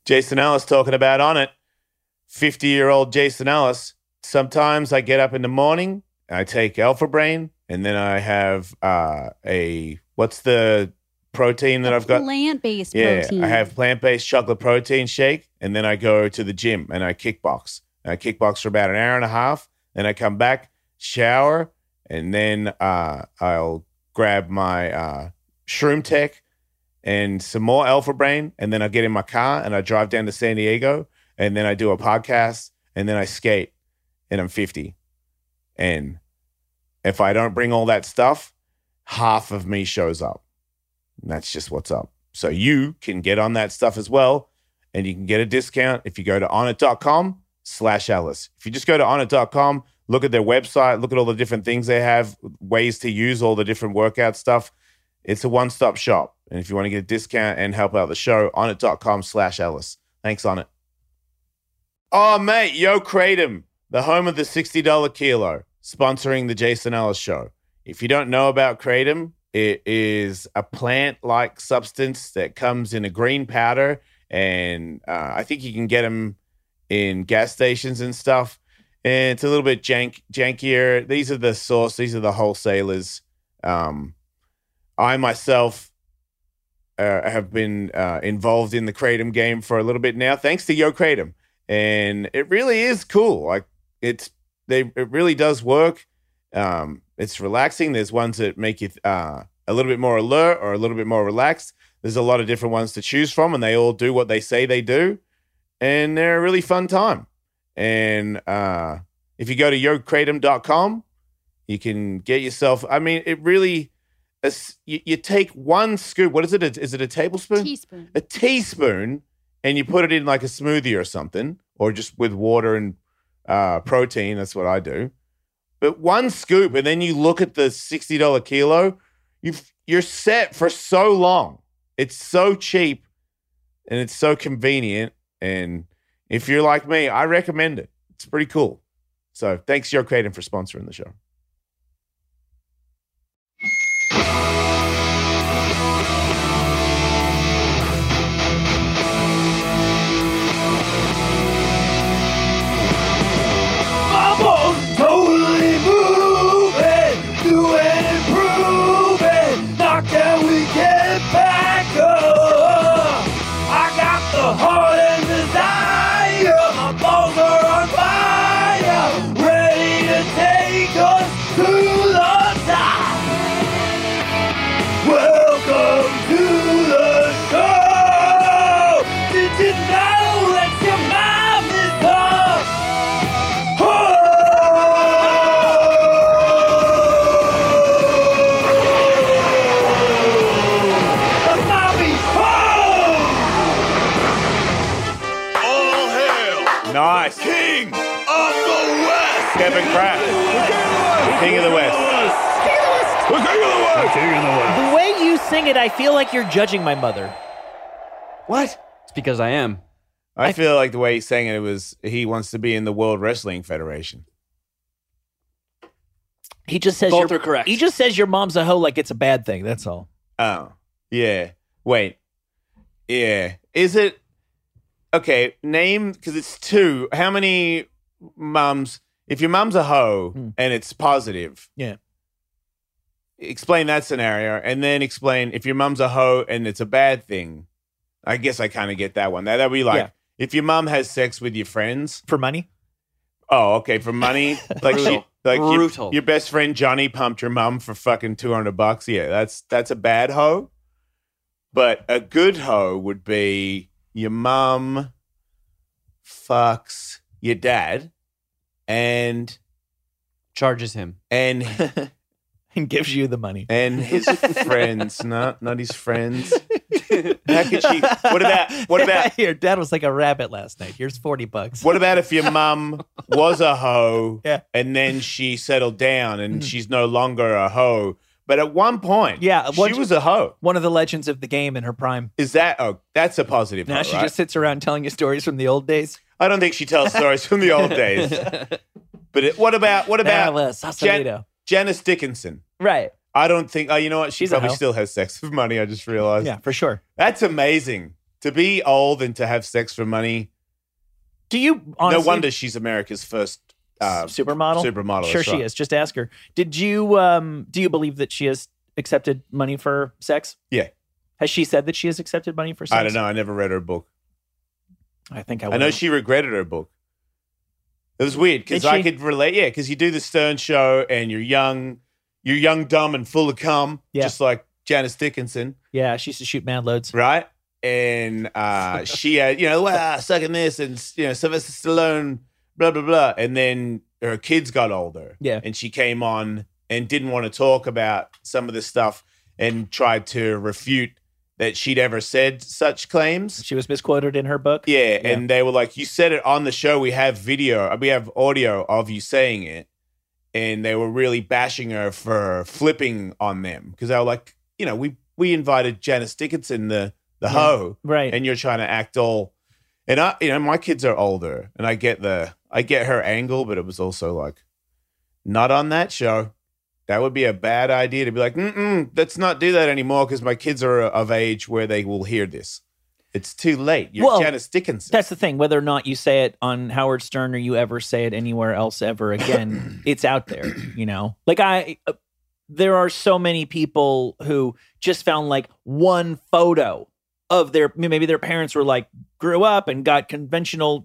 Jason Ellis talking about on it. 50-year-old Jason Ellis. Sometimes I get up in the morning, I take Alpha Brain, and then I have what's the protein that I've got? Plant-based protein. protein. I have plant-based chocolate protein shake, and then I go to the gym and I kickbox. I kickbox for about an hour and a half. Then I come back, shower, and then I'll grab my Shroom Tech and some more Alpha Brain, and then I get in my car and I drive down to San Diego, and then I do a podcast, and then I skate, and I'm 50. And if I don't bring all that stuff, half of me shows up. And that's just what's up. So you can get on that stuff as well, and you can get a discount if you go to onnit.com/Ellis. If you just go to onnit.com, look at their website, look at all the different things they have, ways to use all the different workout stuff. It's a one-stop shop. And if you want to get a discount and help out the show, onnit.com/Ellis. Thanks, Onnit. Oh, mate, Yo Kratom, the home of the $60 kilo, sponsoring the Jason Ellis Show. If you don't know about Kratom, it is a plant-like substance that comes in a green powder, and I think you can get them in gas stations and stuff. And it's a little bit jankier. These are the source. These are the wholesalers. I myself have been involved in the Kratom game for a little bit now, thanks to Yo Kratom. And it really is cool. Like it really does work. It's relaxing. There's ones that make you a little bit more alert or a little bit more relaxed. There's a lot of different ones to choose from, and they all do what they say they do. And they're a really fun time. And if you go to yokratom.com, you can get yourself, I mean, it really, you take one scoop. What is it? Is it a tablespoon? Teaspoon. A teaspoon, and you put it in like a smoothie or something, or just with water and protein. That's what I do. But one scoop, and then you look at the $60 kilo, you're set for so long. It's so cheap, and it's so convenient. And if you're like me, I recommend it. It's pretty cool. So thanks, Yo Kratom, for sponsoring the show. Totally moving, doing improving. Now can we get back up? I got the heart and desire. My balls are on fire, ready to take us to the top. Welcome to the show. Did you know that your mom is tough? Nice. King of the West. Kevin Kraft. King of the West. The King of the West. King of the West. The way you sing it, I feel like you're judging my mother. What? It's because I am. I feel like the way he sang it was he wants to be in the World Wrestling Federation. He just says Both are correct. He just says your mom's a hoe like it's a bad thing. That's all. Oh, yeah. Wait. Yeah. Is it... Okay, name, because it's two. How many mums... If your mum's a hoe and it's positive... Yeah. Explain that scenario, and then explain if your mum's a hoe and it's a bad thing. I guess I kind of get that one. That'd be like, if your mum has sex with your friends... For money? Oh, okay, for money? Like Brutal. Brutal. Your best friend Johnny pumped your mum for fucking $200. Yeah, that's a bad hoe. But a good hoe would be your mum fucks your dad and Charges him. And gives you the money. And his friends, not his friends. How could she? What about Your dad was like a rabbit last night. Here's $40. What about if your mum was a hoe Yeah. and then she settled down and she's no longer a hoe? But at one point, Yeah, she was a hoe. One of the legends of the game in her prime. Is that? Oh, that's a positive. Now hoe, she right? just sits around telling you stories from the old days. I don't think she tells stories from the old days. But what about Sausalito. Janice Dickinson? Right. I don't think. Oh, you know what? She She's a probably hoe. still has sex with money. I just realized. Yeah, for sure. That's amazing. To be old and to have sex for money. Do you honestly? No wonder she's America's first supermodel. Supermodel. Sure, that's right. she is. Just ask her. Did you? Do you believe that she has accepted money for sex? Yeah. Has she said that she has accepted money for sex? I don't know. I never read her book. I think I know she regretted her book. It was weird because Did I she? could relate. Yeah, because you do the Stern show and you're young, dumb, and full of cum, Yeah. just like Janice Dickinson, Yeah, she used to shoot mad loads. right? And she had, sucking this, and Sylvester Stallone, blah blah blah. And then her kids got older, Yeah. and she came on and didn't want to talk about some of this stuff and tried to refute that she'd ever said such claims. She was misquoted in her book. Yeah, and they were like, you said it on the show. We have audio of you saying it. And they were really bashing her for flipping on them because they were like, we invited Janice Dickinson, the hoe, right. and you're trying to act all. And my kids are older, and I get her angle, but it was also like, not on that show. That would be a bad idea to be like, let's not do that anymore because my kids are of age where they will hear this. It's too late. You're Janice Dickinson. That's the thing. Whether or not you say it on Howard Stern or you ever say it anywhere else ever again, it's out there, Like there are so many people who just found like one photo of maybe their parents were like, grew up and got conventional,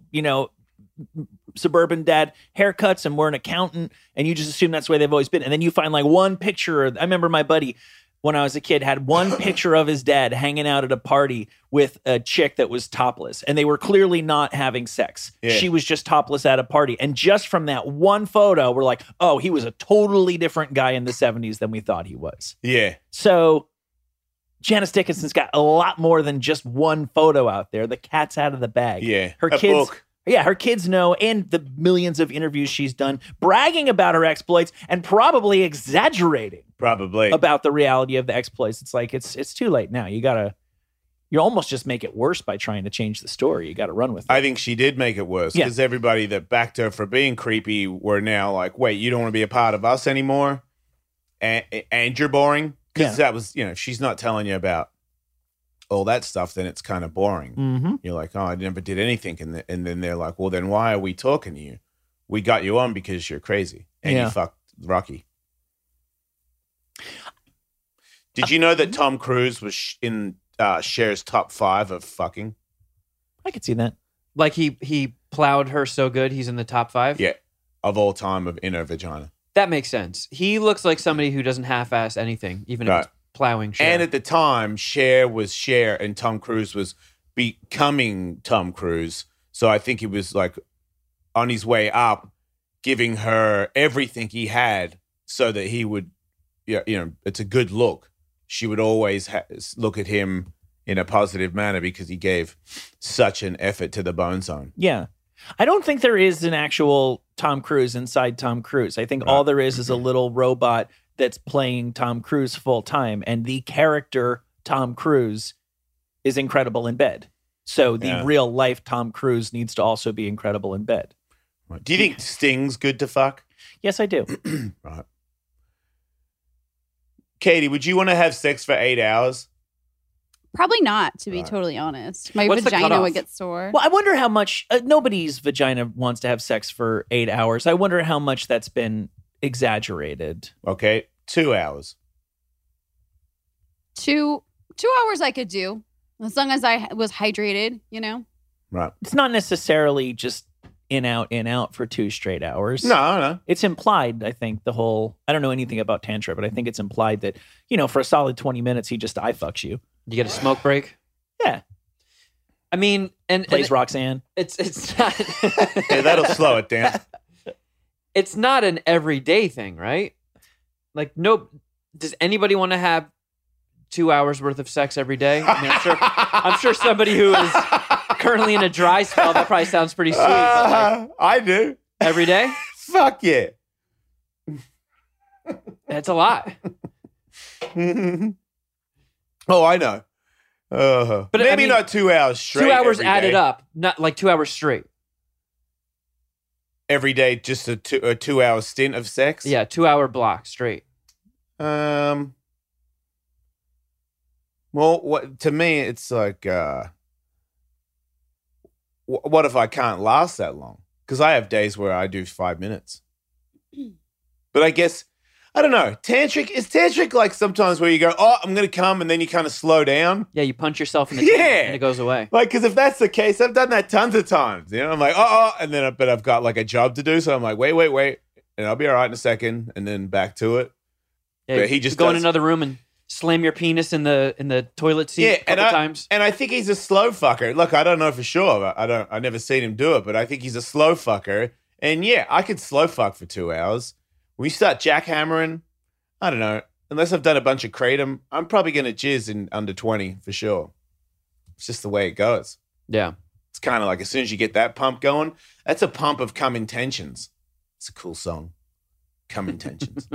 suburban dad haircuts and were an accountant, and you just assume that's the way they've always been. And then you find like one picture. I remember my buddy, when I was a kid, had one picture of his dad hanging out at a party with a chick that was topless, and they were clearly not having sex. Yeah. She was just topless at a party. And just from that one photo, we're like, oh, he was a totally different guy in the 70s than we thought he was. Yeah. So Janice Dickinson's got a lot more than just one photo out there. The cat's out of the bag. Yeah. Her A kids. book. Yeah, her kids know, and the millions of interviews she's done bragging about her exploits and probably exaggerating Probably. about the reality of the exploits. It's like it's too late now. You almost just make it worse by trying to change the story. You got to run with it. I think she did make it worse because everybody that backed her for being creepy were now like, wait, you don't want to be a part of us anymore? And you're boring? Because that was, if she's not telling you about all that stuff, then it's kind of boring. Mm-hmm. You're like, oh, I never did anything. And then they're like, well, then why are we talking to you? We got you on because you're crazy. And you fucked Rocky. Did you know that Tom Cruise was in Cher's top 5 of fucking? I could see that. Like he plowed her so good, he's in the top 5? Yeah, of all time in her vagina. That makes sense. He looks like somebody who doesn't half-ass anything, even if it's plowing Cher. And at the time, Cher was Cher and Tom Cruise was becoming Tom Cruise. So I think he was like on his way up, giving her everything he had so that he would, it's a good look. She would always look at him in a positive manner because he gave such an effort to the Bone Zone. Yeah. I don't think there is an actual Tom Cruise inside Tom Cruise. I think all there is a little robot that's playing Tom Cruise full time, and the character Tom Cruise is incredible in bed. So the real life Tom Cruise needs to also be incredible in bed. Right. Do you think Sting's good to fuck? Yes, I do. Right. Katie, would you want to have sex for 8 hours? Probably not, to be totally honest. My What's the vagina cutoff? would get sore. Well, I wonder how much nobody's vagina wants to have sex for 8 hours. I wonder how much that's been exaggerated. Okay, 2 hours. 2 hours I could do, as long as I was hydrated, Right. It's not necessarily just in out for 2 straight hours. No. It's implied, I think, I don't know anything about Tantra, but I think it's implied that, for a solid 20 minutes, he just eye fucks you. You get a smoke break? Yeah. I mean, and Plays Roxanne. It's not Yeah, that'll slow it down. it's not an everyday thing, right? Like, does anybody want to have 2 hours worth of sex every day? I mean, I'm sure somebody who is currently in a dry spell, that probably sounds pretty sweet. But like, I do. every day? Fuck yeah. That's a lot. Oh, I know. But maybe I mean, not 2 hours straight. 2 hours every added day. up, not like 2 hours straight. Every day, just a 2 hour stint of sex. Yeah, 2 hour block straight. Well, to me, it's like what if I can't last that long? Because I have days where I do 5 minutes. But I guess, I don't know. Is tantric like sometimes where you go, oh, I'm going to come, and then you kind of slow down? Yeah, you punch yourself in the chin and it goes away. Like, because if that's the case, I've done that tons of times. You know, I'm like, and then, but I've got like a job to do. So I'm like, wait. And I'll be all right in a second. And then back to it. Yeah, but he just go in another room and slam your penis in the toilet seat a couple times. And I think he's a slow fucker. Look, I don't know for sure. I've never seen him do it, but I think he's a slow fucker. And yeah, I could slow fuck for 2 hours. When you start jackhammering, I don't know. Unless I've done a bunch of kratom, I'm probably going to jizz in under 20 for sure. It's just the way it goes. Yeah. It's kind of like as soon as you get that pump going, that's a pump of Come Intentions. It's a cool song. Come Intentions.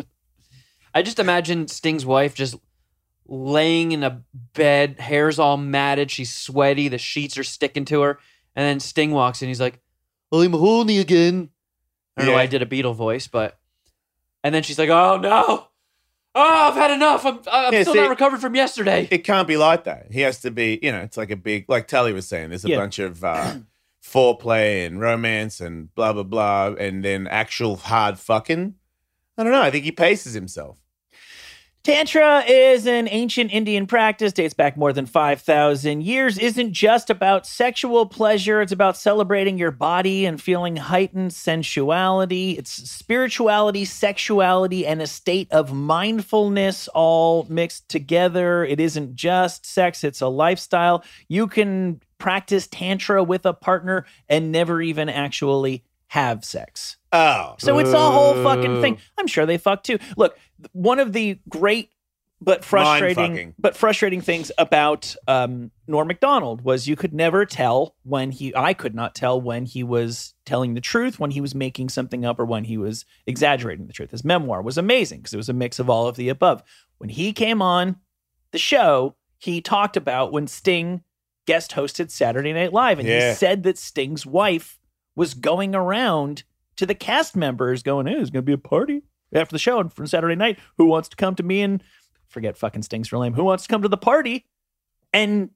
I just imagine Sting's wife just laying in a bed, hair's all matted, she's sweaty, the sheets are sticking to her, and then Sting walks in, he's like, I'm horny again. I don't know why I did a Beatle voice, but... And then she's like, oh no! Oh, I've had enough! I'm still not recovered from yesterday. It can't be like that. He has to be, it's like a big... Like Tully was saying, there's a bunch of foreplay and romance and blah, blah, blah, and then actual hard fucking. I don't know. I think he paces himself. Tantra is an ancient Indian practice, dates back more than 5,000 years, isn't just about sexual pleasure. It's about celebrating your body and feeling heightened sensuality. It's spirituality, sexuality, and a state of mindfulness all mixed together. It isn't just sex, it's a lifestyle. You can practice Tantra with a partner and never even actually have sex. Oh. So it's a whole fucking thing. I'm sure they fuck too. Look, one of the great but frustrating things about Norm Macdonald was you could never tell I could not tell when he was telling the truth, when he was making something up, or when he was exaggerating the truth. His memoir was amazing because it was a mix of all of the above. When he came on the show, he talked about when Sting guest hosted Saturday Night Live, and he said that Sting's wife was going around to the cast members going, hey, there's going to be a party after the show and from Saturday night. Who wants to come to me and forget fucking Sting's real name? Who wants to come to the party? And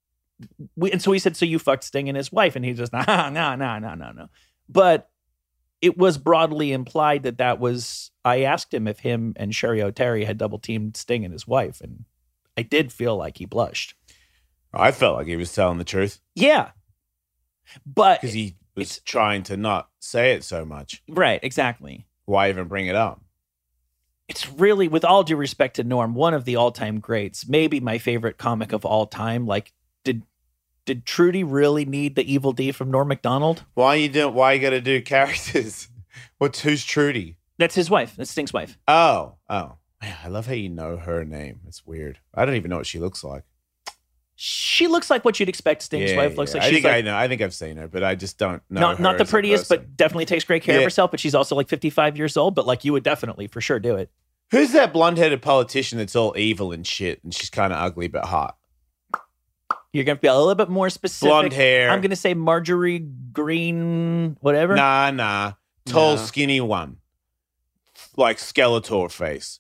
so he said, so you fucked Sting and his wife. And he just, no. But it was broadly implied that was, I asked him if him and Sherry O'Terry had double teamed Sting and his wife. And I did feel like he blushed. I felt like he was telling the truth. Yeah. But because he was trying to not say it so much. Right, exactly. Why even bring it up? It's really, with all due respect to Norm, one of the all-time greats, maybe my favorite comic of all time. Like, did Trudy really need the evil D from Norm Macdonald? Why you got to do characters? Who's Trudy? That's his wife. That's Sting's wife. Oh. Man, I love how you know her name. It's weird. I don't even know what she looks like. She looks like what you'd expect Sting's wife looks like. I know. I think I've seen her, but I just don't know. Not the prettiest, but definitely takes great care of herself. But she's also like 55 years old. But like you would definitely for sure do it. Who's that blonde-headed politician that's all evil and shit, and she's kind of ugly but hot? You're gonna be a little bit more specific. Blonde hair. I'm gonna say Marjorie Green, whatever. Nah. Tall, skinny one, like Skeletor face.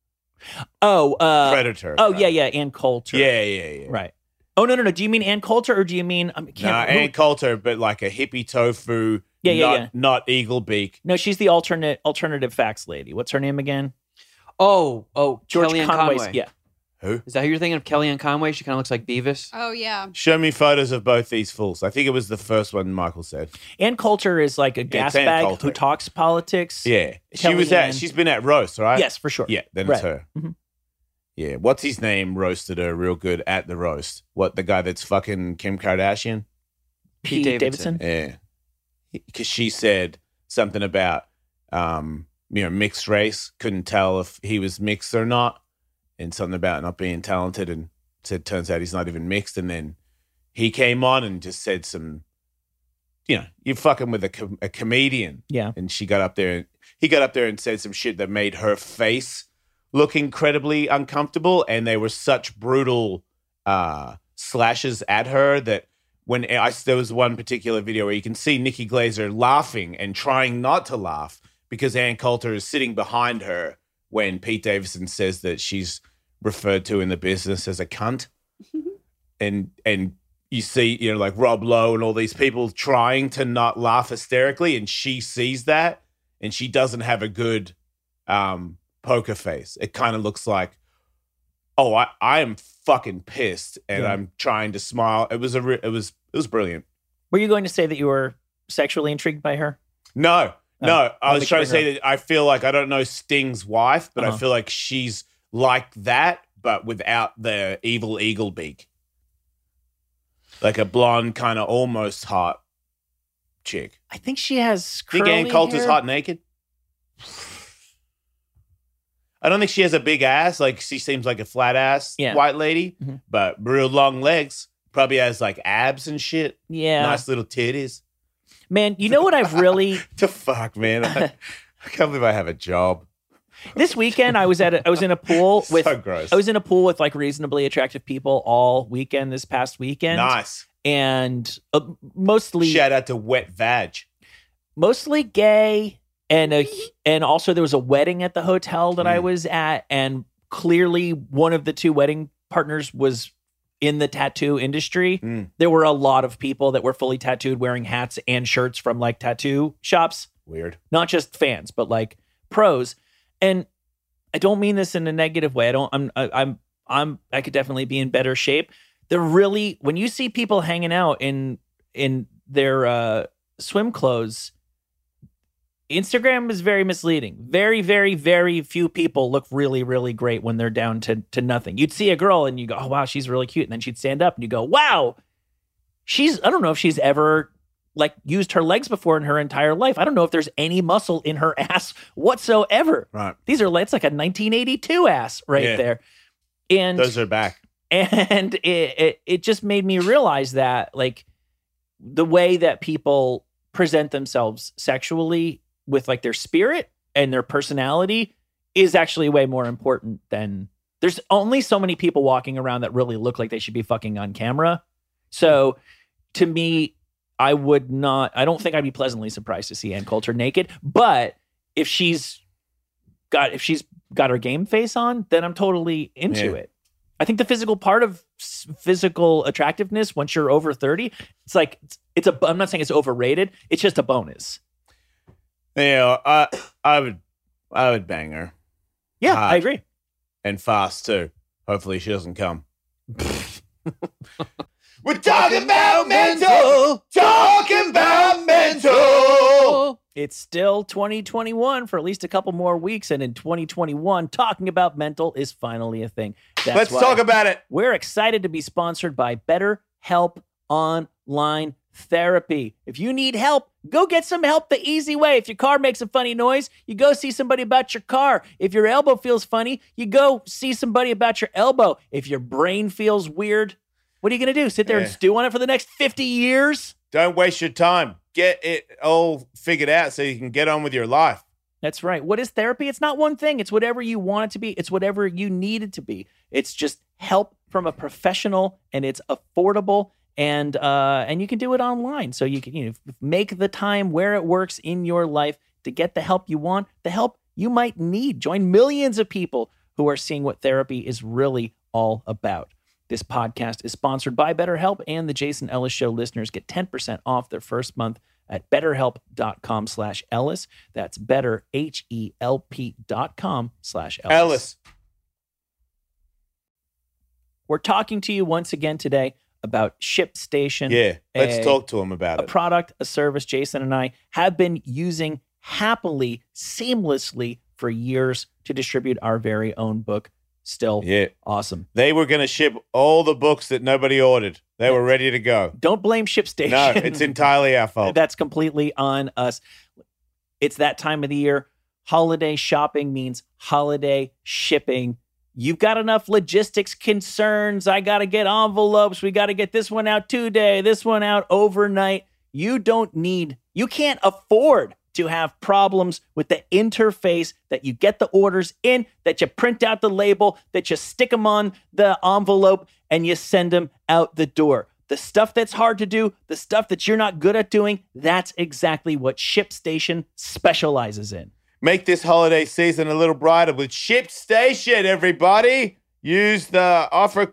Oh, Predator. Oh, right. yeah, Ann Coulter. Yeah. Right. Oh, no. Do you mean Ann Coulter or do you mean... Ann Coulter, but like a hippie tofu, not eagle beak. No, she's the alternative facts lady. What's her name again? Oh, George Kellyanne Conway's, Conway. Yeah. Who? Is that who you're thinking of? Kellyanne Conway? She kind of looks like Beavis. Oh, yeah. Show me photos of both these fools. I think it was the first one Michael said. Ann Coulter is like a gas bag who talks politics. Yeah. She's been at Roast, right? Yes, for sure. Yeah, then it's her. Mm-hmm. Yeah, what's his name roasted her real good at the roast? What, the guy that's fucking Kim Kardashian? Pete Davidson? Yeah. Because she said something about, mixed race. Couldn't tell if he was mixed or not. And something about not being talented and said, turns out he's not even mixed. And then he came on and just said some, you're fucking with a comedian. Yeah. And he got up there and said some shit that made her face look incredibly uncomfortable, and they were such brutal slashes at her that there was one particular video where you can see Nikki Glaser laughing and trying not to laugh because Ann Coulter is sitting behind her when Pete Davidson says that she's referred to in the business as a cunt. and you see, like Rob Lowe and all these people trying to not laugh hysterically, and she sees that, and she doesn't have a good poker face. It kind of looks like, oh, I am fucking pissed, and I'm trying to smile. It was brilliant. Were you going to say that you were sexually intrigued by her? No. I was me trying to clear say that I feel like, I don't know Sting's wife, but I feel like she's like that, but without the evil eagle beak. Like a blonde, kind of almost hot chick. I think she has Think curly Ann Coulter's hair. hot naked? I don't think she has a big ass. Like, she seems like a flat ass white lady, but real long legs. Probably has like abs and shit. Yeah. Nice little titties. Man, you know what I've really... The fuck, man? I can't believe I have a job. This weekend, I was in a pool with... So gross. I was in a pool with like reasonably attractive people all weekend this past weekend. Nice. And mostly... Shout out to Wet Vag. Mostly gay. And also there was a wedding at the hotel that I was at. And clearly one of the two wedding partners was in the tattoo industry. There were a lot of people that were fully tattooed wearing hats and shirts from like tattoo shops. Weird. Not just fans, but like pros. And I don't mean this in a negative way. I could definitely be in better shape. They're really, when you see people hanging out in their swim clothes, Instagram is very misleading. Very, very, very few people look really, really great when they're down to nothing. You'd see a girl and you go, oh, wow, she's really cute. And then she'd stand up and you go, wow, I don't know if she's ever like used her legs before in her entire life. I don't know if there's any muscle in her ass whatsoever. Right. It's like a 1982 ass right there. And those are back. And it just made me realize that like the way that people present themselves sexually with like their spirit and their personality is actually way more important than there's only so many people walking around that really look like they should be fucking on camera. So to me, I don't think I'd be pleasantly surprised to see Ann Coulter naked, but if she's got her game face on, then I'm totally into it. I think the physical part of physical attractiveness, once you're over 30, it's like, I'm not saying it's overrated. It's just a bonus. Yeah, I would bang her. Yeah, hard. I agree. And fast too. Hopefully she doesn't come. We're talking about mental. Talking about mental. It's still 2021 for at least a couple more weeks. And in 2021, talking about mental is finally a thing. Let's talk about it. We're excited to be sponsored by BetterHelp Online Therapy. If you need help, go get some help the easy way. If your car makes a funny noise, you go see somebody about your car. If your elbow feels funny, you go see somebody about your elbow. If your brain feels weird, what are you going to do? Sit there and stew on it for the next 50 years? Don't waste your time. Get it all figured out so you can get on with your life. That's right. What is therapy? It's not one thing. It's whatever you want it to be. It's whatever you need it to be. It's just help from a professional, and it's affordable, and you can do it online. So you can make the time where it works in your life to get the help you want, the help you might need. Join millions of people who are seeing what therapy is really all about. This podcast is sponsored by BetterHelp, and the Jason Ellis Show listeners get 10% off their first month at betterhelp.com/Ellis. That's betterhelp.com/Ellis. Ellis. We're talking to you once again today about ShipStation. Yeah, let's talk to him about a product, a service Jason and I have been using happily, seamlessly for years to distribute our very own book. Still awesome. They were going to ship all the books that nobody ordered. They were ready to go. Don't blame ShipStation. No, it's entirely our fault. That's completely on us. It's that time of the year. Holiday shopping means holiday shipping. You've got enough logistics concerns. I got to get envelopes. We got to get this one out today, this one out overnight. You can't afford to have problems with the interface that you get the orders in, that you print out the label, that you stick them on the envelope, and you send them out the door. The stuff that's hard to do, the stuff that you're not good at doing, that's exactly what ShipStation specializes in. Make this holiday season a little brighter with ShipStation, everybody. Use the offer code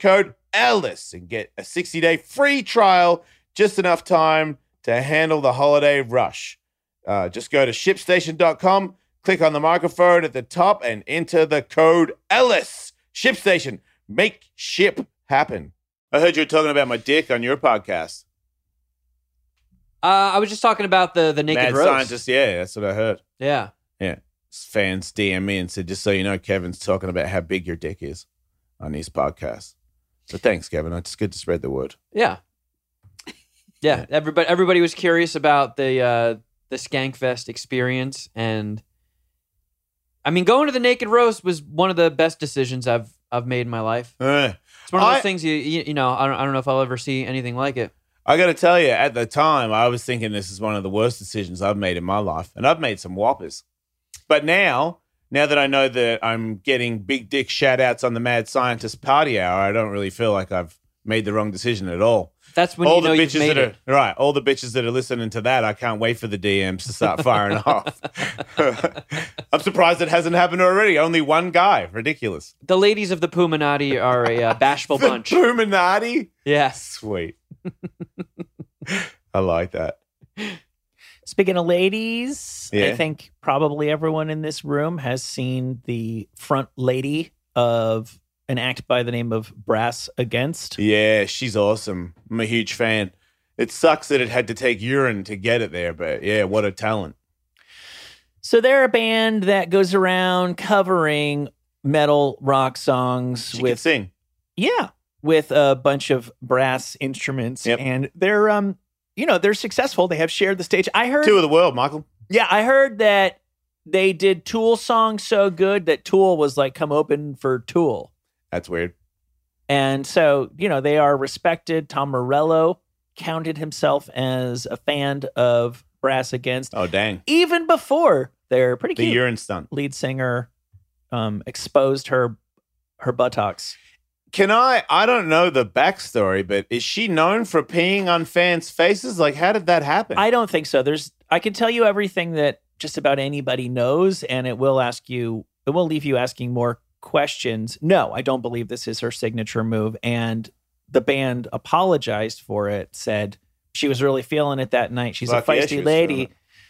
Ellis and get a 60-day free trial, just enough time to handle the holiday rush. Just go to ShipStation.com, click on the microphone at the top, and enter the code Ellis. ShipStation, make ship happen. I heard you were talking about my dick on your podcast. I was just talking about the naked Mad roast. Scientist, yeah, that's what I heard. Yeah. Yeah. Fans DM me and said, just so you know, Kevin's talking about how big your dick is on his podcast. So thanks, Kevin. It's good to spread the word. Yeah. Yeah. Everybody was curious about the Skankfest experience, and I mean, going to the naked roast was one of the best decisions I've made in my life. It's one of those things you know. I don't know if I'll ever see anything like it. I got to tell you, at the time, I was thinking this is one of the worst decisions I've made in my life, and I've made some whoppers. But now that I know that I'm getting big dick shout outs on the Mad Scientist Party Hour, I don't really feel like I've made the wrong decision at all. That's when you know you've made it. Right, all the bitches that are listening to that, I can't wait for the DMs to start firing off. I'm surprised it hasn't happened already. Only one guy. Ridiculous. The ladies of the Puminati are a bashful bunch. Puminati? Yeah. Sweet. I like that. Speaking of ladies, Yeah. I think probably everyone in this room has seen the front lady of an act by the name of Brass Against. Yeah, she's awesome. I'm a huge fan. It sucks that it had to take urine to get it there, but yeah, what a talent. So they're a band that goes around covering metal rock songs She can with sing. with a bunch of brass instruments. Yep. And they're they're successful. They have shared the stage. I heard Two of the world, Michael. Yeah, I heard that they did Tool songs so good that Tool was like, come open for Tool. That's weird. And so, they are respected. Tom Morello counted himself as a fan of Brass Against. Oh, dang. Even before their pretty The cute urine stunt. lead singer exposed her buttocks. I don't know the backstory, but is she known for peeing on fans' faces? Like, how did that happen? I don't think so. I can tell you everything that just about anybody knows, and it will leave you asking more questions. No, I don't believe this is her signature move. And the band apologized for it, said she was really feeling it that night. She's Fuck a yeah, feisty she was lady.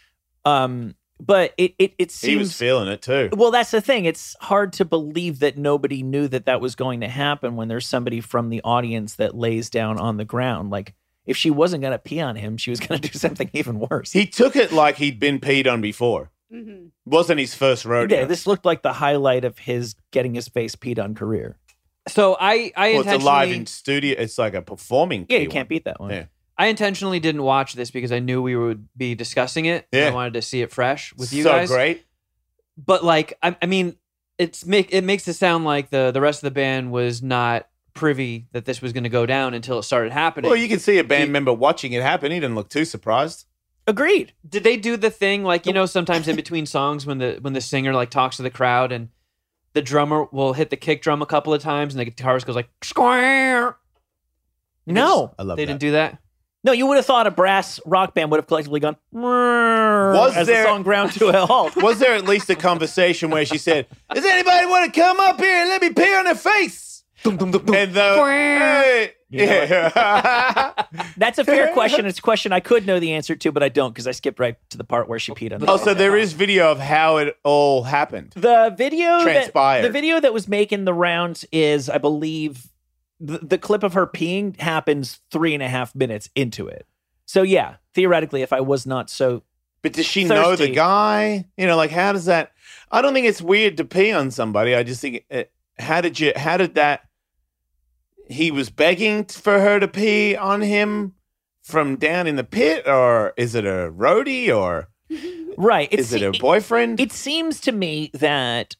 But it seems He was feeling it too. well, that's the thing. It's hard to believe that nobody knew that was going to happen when there's somebody from the audience that lays down on the ground. Like, if she wasn't going to pee on him, she was going to do something even worse. He took it like he'd been peed on before. Mm-hmm. Wasn't his first rodeo. Yeah, this looked like the highlight of his getting his face peed on career. So I Well, it's a live intentionally in studio. It's like a performing. Yeah, pee you can't one. beat that one. Yeah. I intentionally didn't watch this because I knew we would be discussing it. Yeah. I wanted to see it fresh with you so guys. great. But like, I mean, it makes it sound like the rest of the band was not privy that this was going to go down until it started happening. Well, you can see a band He- member watching it happen. He didn't look too surprised. Agreed. Did they do the thing like, sometimes in between songs when the singer like talks to the crowd and the drummer will hit the kick drum a couple of times and the guitarist goes like square? No. I love They that. didn't do that. No, you would have thought a brass rock band would have collectively gone as there- the song ground to a halt. Was there at least a conversation where she said, "Does anybody want to come up here and let me pee on their face?" And hey, You know yeah. That's a fair question. It's a question I could know the answer to, but I don't because I skipped right to the part where she peed on the Also, there is video of how it all happened. The video Transpired. that was making the rounds is, I believe, the clip of her peeing happens 3.5 minutes into it. So yeah, theoretically, if I was not so But does she know the Thirsty. guy? Like, how does that? I don't think it's weird to pee on somebody. I just think, how did that? He was begging for her to pee on him from down in the pit, or is it a roadie, or right, is it a boyfriend? It seems to me that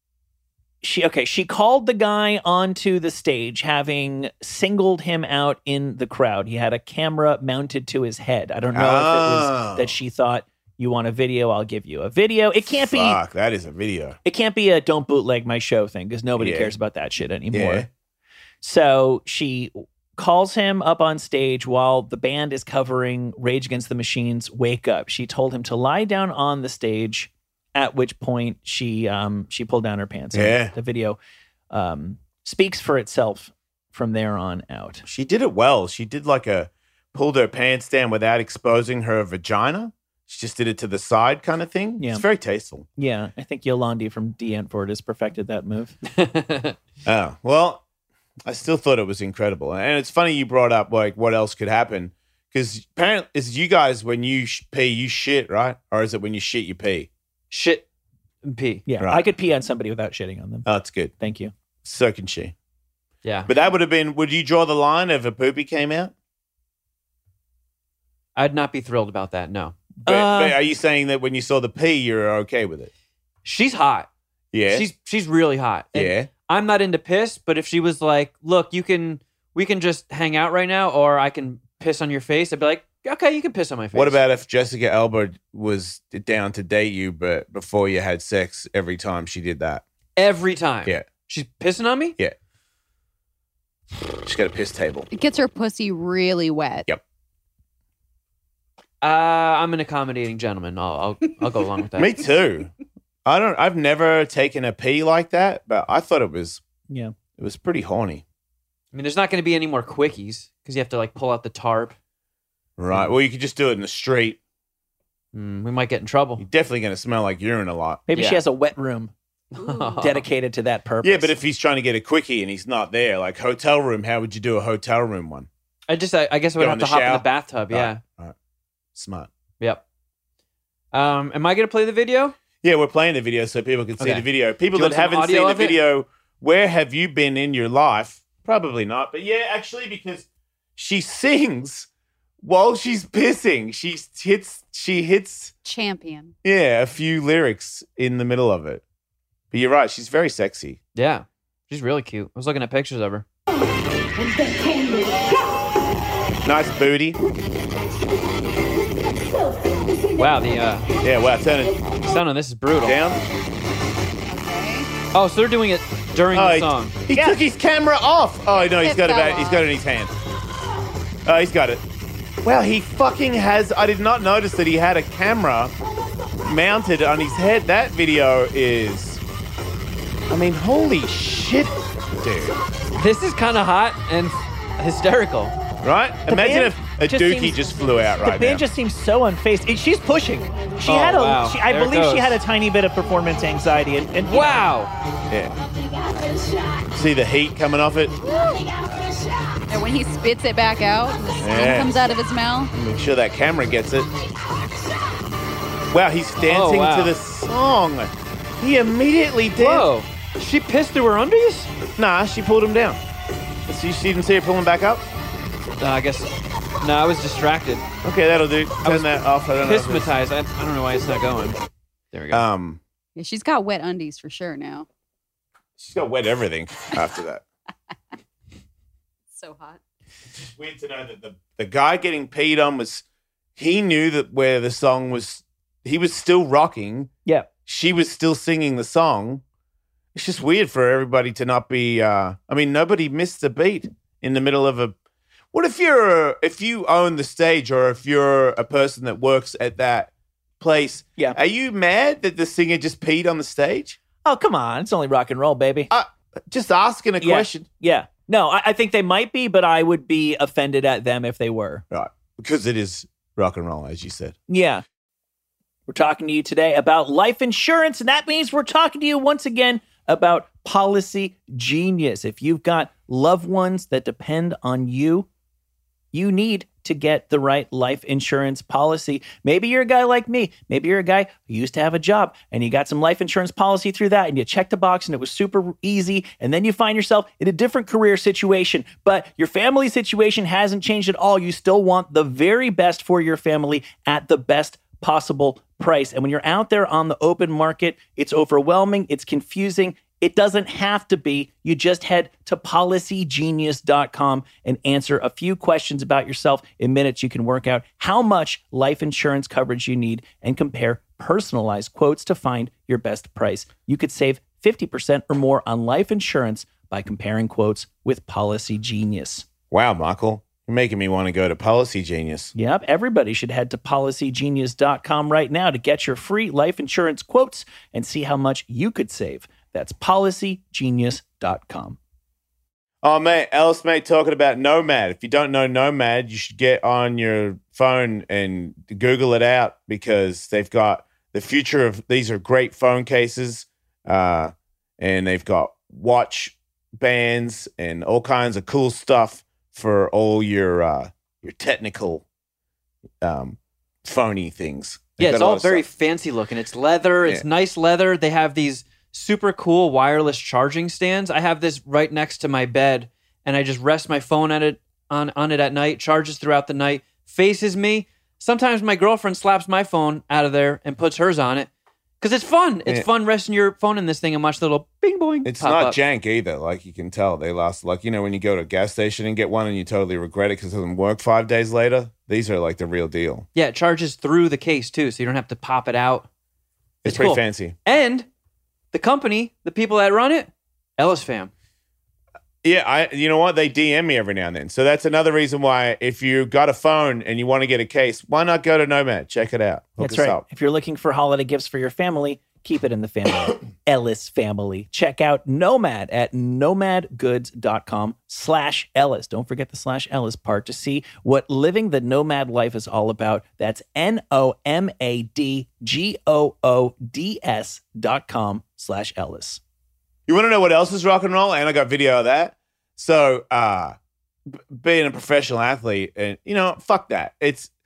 she called the guy onto the stage, having singled him out in the crowd. He had a camera mounted to his head. I don't know if it was that she thought, you want a video, I'll give you a video. It can't Fuck, that is a video. It can't be a don't bootleg my show thing because nobody Yeah. cares about that shit anymore. Yeah. So she calls him up on stage while the band is covering Rage Against the Machine's Wake Up. She told him to lie down on the stage, at which point she pulled down her pants. Yeah. The video speaks for itself from there on out. She did it well. She did pulled her pants down without exposing her vagina. She just did it to the side kind of thing. Yeah. It's very tasteful. Yeah, I think Yolandi from D'Antford has perfected that move. Oh, well, I still thought it was incredible. And it's funny you brought up what else could happen. Because apparently, is you guys, when you pee, you shit, right? Or is it when you shit, you pee? Shit and pee. Yeah, Right. I could pee on somebody without shitting on them. Oh, that's good. Thank you. So can she. Yeah. But that would have been, would you draw the line if a poopy came out? I'd not be thrilled about that. No. But are you saying that when you saw the pee, you're okay with it? She's hot. Yeah. She's really hot. And Yeah. I'm not into piss, but if she was like, look, we can just hang out right now, or I can piss on your face, I'd be like, okay, you can piss on my face. What about if Jessica Alba was down to date you, but before you had sex every time she did that? every time? Yeah. She's pissing on me? Yeah. She's got a piss table. It gets her pussy really wet. Yep. I'm an accommodating gentleman. I'll go along with that. Me too. I've never taken a pee like that, but I thought it was pretty horny. I mean, there's not going to be any more quickies because you have to like pull out the tarp. Right. Well, you could just do it in the street. We might get in trouble. You're definitely going to smell like urine a lot. Maybe she Yeah. has a wet room dedicated to that purpose. Yeah, but if he's trying to get a quickie and he's not there, like hotel room, how would you do a hotel room one? I guess I would Go have in to the hop in shower? the bathtub. Yeah. Right. Smart. Yep. Am I going to play the video? Yeah, we're playing the video so people can see Okay. the video. People Do you that want some haven't audio seen the of it? video, where have you been in your life? Probably not. But yeah, actually, because she sings while she's pissing. She hits Champion. a few lyrics in the middle of it. But you're right, she's very sexy. Yeah. She's really cute. I was looking at pictures of her. Nice booty. Wow, the Yeah, wow, turn it sound on this is brutal. down. Okay. Oh, so they're doing it during the he- song. He took his camera off. Oh no, he's It got it fell back. He's got it in his hand. Oh, he's got it. Wow, he fucking has. I did not notice that he had a camera mounted on his head. That video is. I mean, holy shit, dude. This is kind of hot and hysterical. Right? Imagine band if a just dookie seems- just flew out The right band now. just seems so unfazed. She's pushing. She Oh, had wow. I There it believe she goes. had a tiny bit of performance anxiety. And you know, Wow. Yeah. See the heat coming off it? And when he spits it back out, and the steam Yeah. comes out of his mouth. Make sure that camera gets it. Wow, he's dancing wow. to the song. He immediately danced. Whoa. She pissed through her undies? Nah, she pulled him down. So you didn't see her pulling back up? I guess. No, I was distracted. Okay, that'll do. Turn was that off. I don't know. if it's- Pismatized. I don't know why it's not going. There we go. Yeah, she's got wet undies for sure now. She's got wet everything after that. So hot. It's weird to know that the guy getting peed on he knew that where the song was, he was still rocking. Yeah. She was still singing the song. It's just weird for everybody to not be, nobody missed the beat in the middle of a, what if you own the stage or if you're a person that works at that place? Yeah. Are you mad that the singer just peed on the stage? Oh, come on. It's only rock and roll, baby. Just asking a Yeah. question. Yeah. No, I think they might be, but I would be offended at them if they were. Right. Because it is rock and roll, as you said. Yeah. We're talking to you today about life insurance, and that means we're talking to you once again about Policy Genius. If you've got loved ones that depend on you, you need to get the right life insurance policy. Maybe you're a guy like me. Maybe you're a guy who used to have a job and you got some life insurance policy through that and you checked a box and it was super easy. And then you find yourself in a different career situation, but your family situation hasn't changed at all. You still want the very best for your family at the best possible price. And when you're out there on the open market, it's overwhelming, it's confusing. It doesn't have to be. You just head to policygenius.com and answer a few questions about yourself. In minutes, you can work out how much life insurance coverage you need and compare personalized quotes to find your best price. You could save 50% or more on life insurance by comparing quotes with Policy Genius. Wow, Michael. You're making me want to go to Policy Genius. Yep, everybody should head to policygenius.com right now to get your free life insurance quotes and see how much you could save. That's policygenius.com. Oh, mate, Ellis, mate, talking about Nomad. If you don't know Nomad, you should get on your phone and Google it out because they've got the future of these are great phone cases, and they've got watch bands and all kinds of cool stuff for all your technical phony things. They've Yeah, got it's a lot all of very stuff. fancy looking. It's leather. It's Yeah. nice leather. They have these super cool wireless charging stands. I have this right next to my bed, and I just rest my phone on it at night. Charges throughout the night. Faces me. Sometimes my girlfriend slaps my phone out of there and puts hers on it because it's fun. It's Yeah. fun resting your phone in this thing and watch the little bing boing. It's pop not up. jank either. Like you can tell, they last. Like when you go to a gas station and get one, and you totally regret it because it doesn't work 5 days later. These are like the real deal. Yeah, it charges through the case too, so you don't have to pop it out. It's It's pretty cool. fancy. And the company, the people that run it, Ellis fam. Yeah, you know what? They DM me every now and then. So that's another reason why if you got a phone and you want to get a case, why not go to Nomad? Check it out. Hook That's us right. up. If you're looking for holiday gifts for your family, keep it in the family. Ellis family. Check out Nomad at nomadgoods.com/Ellis. Don't forget the /Ellis part to see what living the nomad life is all about. That's nomadgoods.com/Ellis. You want to know what else is rock and roll? And I got video of that. So being a professional athlete, and fuck that.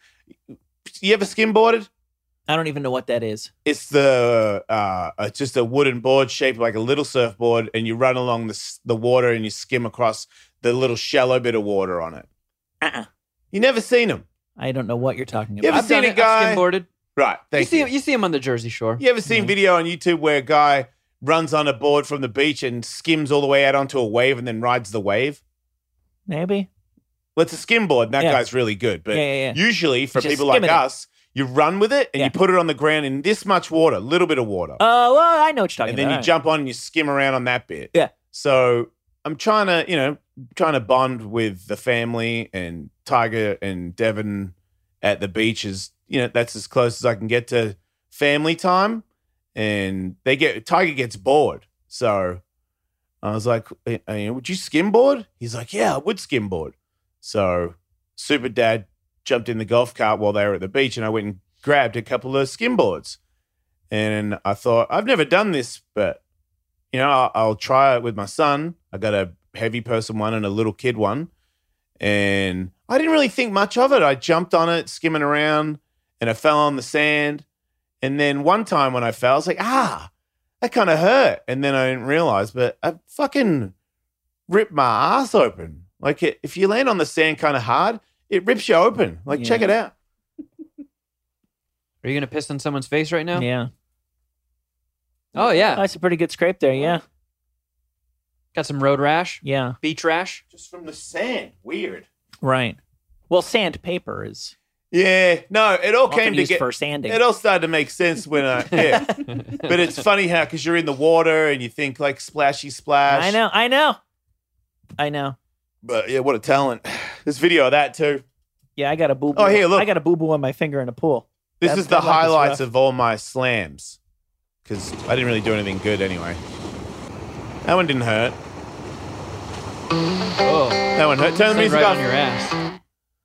You ever skimboarded? I don't even know what that is. It's it's just a wooden board shaped like a little surfboard, and you run along the water and you skim across the little shallow bit of water on it. You never seen them, I don't know what you're talking You about. ever I've done seen a it. guy- I've skimboarded. right? You Thank you. see him on the Jersey Shore. You ever seen video on YouTube where a guy runs on a board from the beach and skims all the way out onto a wave and then rides the wave? Maybe. Well, it's a skimboard, and that Yeah. guy's really good. But Yeah. usually for Just people like skimming it. us, you run with it and Yeah. you put it on the ground in this much water, little bit of water. Oh, well, I know what you're talking and then about. you jump on and you skim around on that bit. Yeah. So I'm trying to bond with the family, and Tiger and Devin at the beach is, that's as close as I can get to family time. And Tiger gets bored. So I was like, would you skimboard? He's like, yeah, I would skimboard. So Super Dad jumped in the golf cart while they were at the beach, and I went and grabbed a couple of skimboards. And I thought, I've never done this, but I'll try it with my son. I got a heavy person one and a little kid one. And I didn't really think much of it. I jumped on it, skimming around, and I fell on the sand. And then one time when I fell, I was like, that kind of hurt. And then I didn't realize, but I fucking ripped my ass open. Like if you land on the sand kind of hard, it rips you open. Like, check it out. Are you gonna piss on someone's face right now? Yeah. Oh yeah. That's a pretty good scrape there. Yeah. Got some road rash, Yeah. beach rash. Just from the sand. Weird. Right. Well, sandpaper is Yeah. No, it all often came used together. for sanding. It all started to make sense when yeah. But it's funny how, because you're in the water and you think like splashy splash. I know. But yeah, what a talent. There's video of that too. Yeah, I got a boo boo. Oh, here, look. I got a boo boo on my finger in a pool. This That- is the that life is highlights rough. of all my slams. Because I didn't really do anything good anyway. That one didn't hurt. Oh, That one hurt. Turn the right music on off. your ass.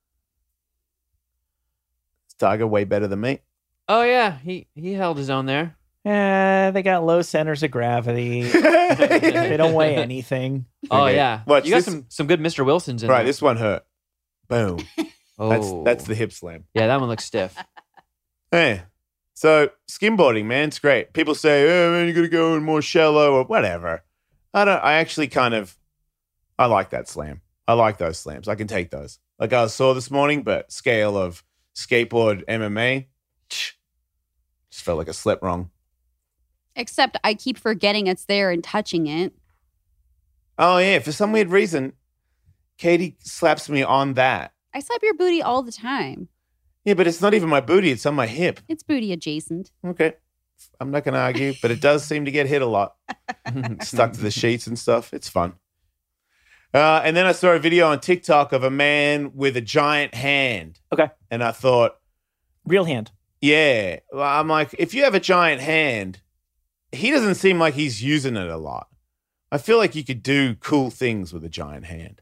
Tiger way better than me. Oh yeah, he held his own there. They got low centers of gravity. They don't weigh anything. Oh Okay. yeah, Watch you got this- some good Mr. Wilsons in Right, there. this one hurt. Boom. Oh, That's the hip slam. yeah. That one looks stiff. Hey, so skimboarding, man, it's great. People say, "Oh man, you got to go in more shallow or whatever." I actually I like that slam. I like those slams. I can take those. Like I saw this morning, but scale of skateboard MMA, just felt like I slept wrong. Except I keep forgetting it's there and touching it. Oh yeah, for some weird reason, Katie slaps me on that. I slap your booty all the time. Yeah, but it's not even my booty; it's on my hip. It's booty adjacent. Okay, I'm not gonna argue, but it does seem to get hit a lot. Stuck to the sheets and stuff. It's fun. And then I saw a video on TikTok of a man with a giant hand. Okay. And I thought, Real hand. yeah. Well, I'm like, if you have a giant hand, he doesn't seem like he's using it a lot. I feel like you could do cool things with a giant hand.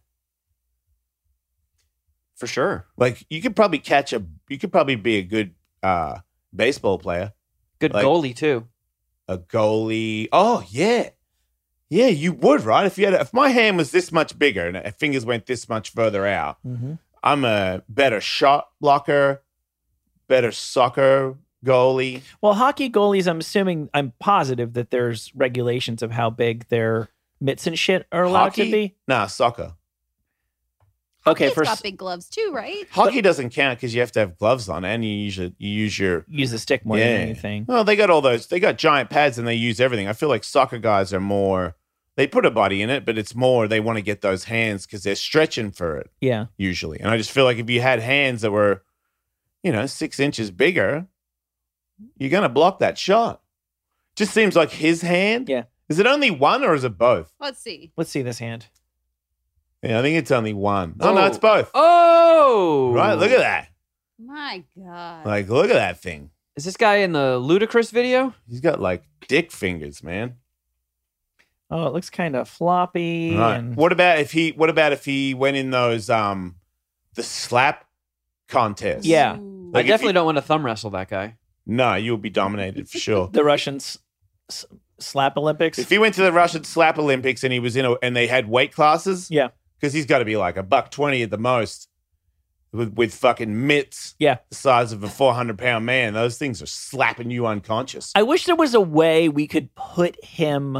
For sure. Like you could probably be a good baseball player, Good Like- goalie too. a goalie. Oh yeah. Yeah, you would, right? If my hand was this much bigger and my fingers went this much further out, Mm-hmm. I'm a better shot blocker, better soccer goalie. Well, hockey goalies, I'm positive that there's regulations of how big their mitts and shit are allowed to be. Nah, soccer. Okay, He's for got big gloves too, right? Hockey doesn't count because you have to have gloves on, and you use your. use the stick more than anything. Well, they got all those. They got giant pads, and they use everything. I feel like soccer guys are more. They put a body in it, but it's more they want to get those hands because they're stretching for it Yeah. usually. And I just feel like if you had hands that were, 6 inches bigger, you're gonna block that shot. Just seems like his hand. Yeah. Is it only one or is it both? Let's see. Let's see this hand. Yeah, I think it's only one. Oh, no, it's both. Oh, Right, look at that. My God. Like, look at that thing. Is this guy in the Ludacris video? He's got like dick fingers, man. Oh, it looks kind of floppy. Right. And What about if he went in those the slap contests? Yeah. Ooh. Like I if definitely you- don't want to thumb wrestle that guy. No, you'll be dominated for sure. the Russians slap Olympics. If he went to the Russian slap Olympics and he was and they had weight classes, Yeah. because he's got to be like $120 at the most, with fucking mitts, Yeah. the size of a 400-pound man. Those things are slapping you unconscious. I wish there was a way we could put him,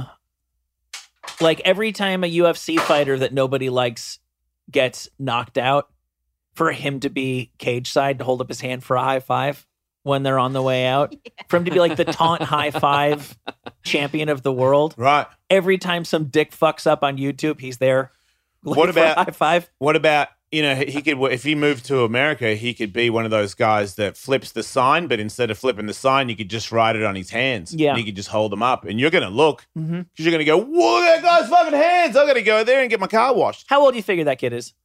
like every time a UFC fighter that nobody likes gets knocked out, for him to be cage side to hold up his hand for a high five when they're on the way out, for him to be like the taunt high five champion of the world. Right. Every time some dick fucks up on YouTube, he's there. What looking for a about- high five? What about, he could, if he moved to America, he could be one of those guys that flips the sign, but instead of flipping the sign, you could just write it on his hands. Yeah. And he could just hold them up. And you're going to look, because Mhm. you're going to go, whoa, that guy's fucking hands. I got to go there and get my car washed. How old do you figure that kid is?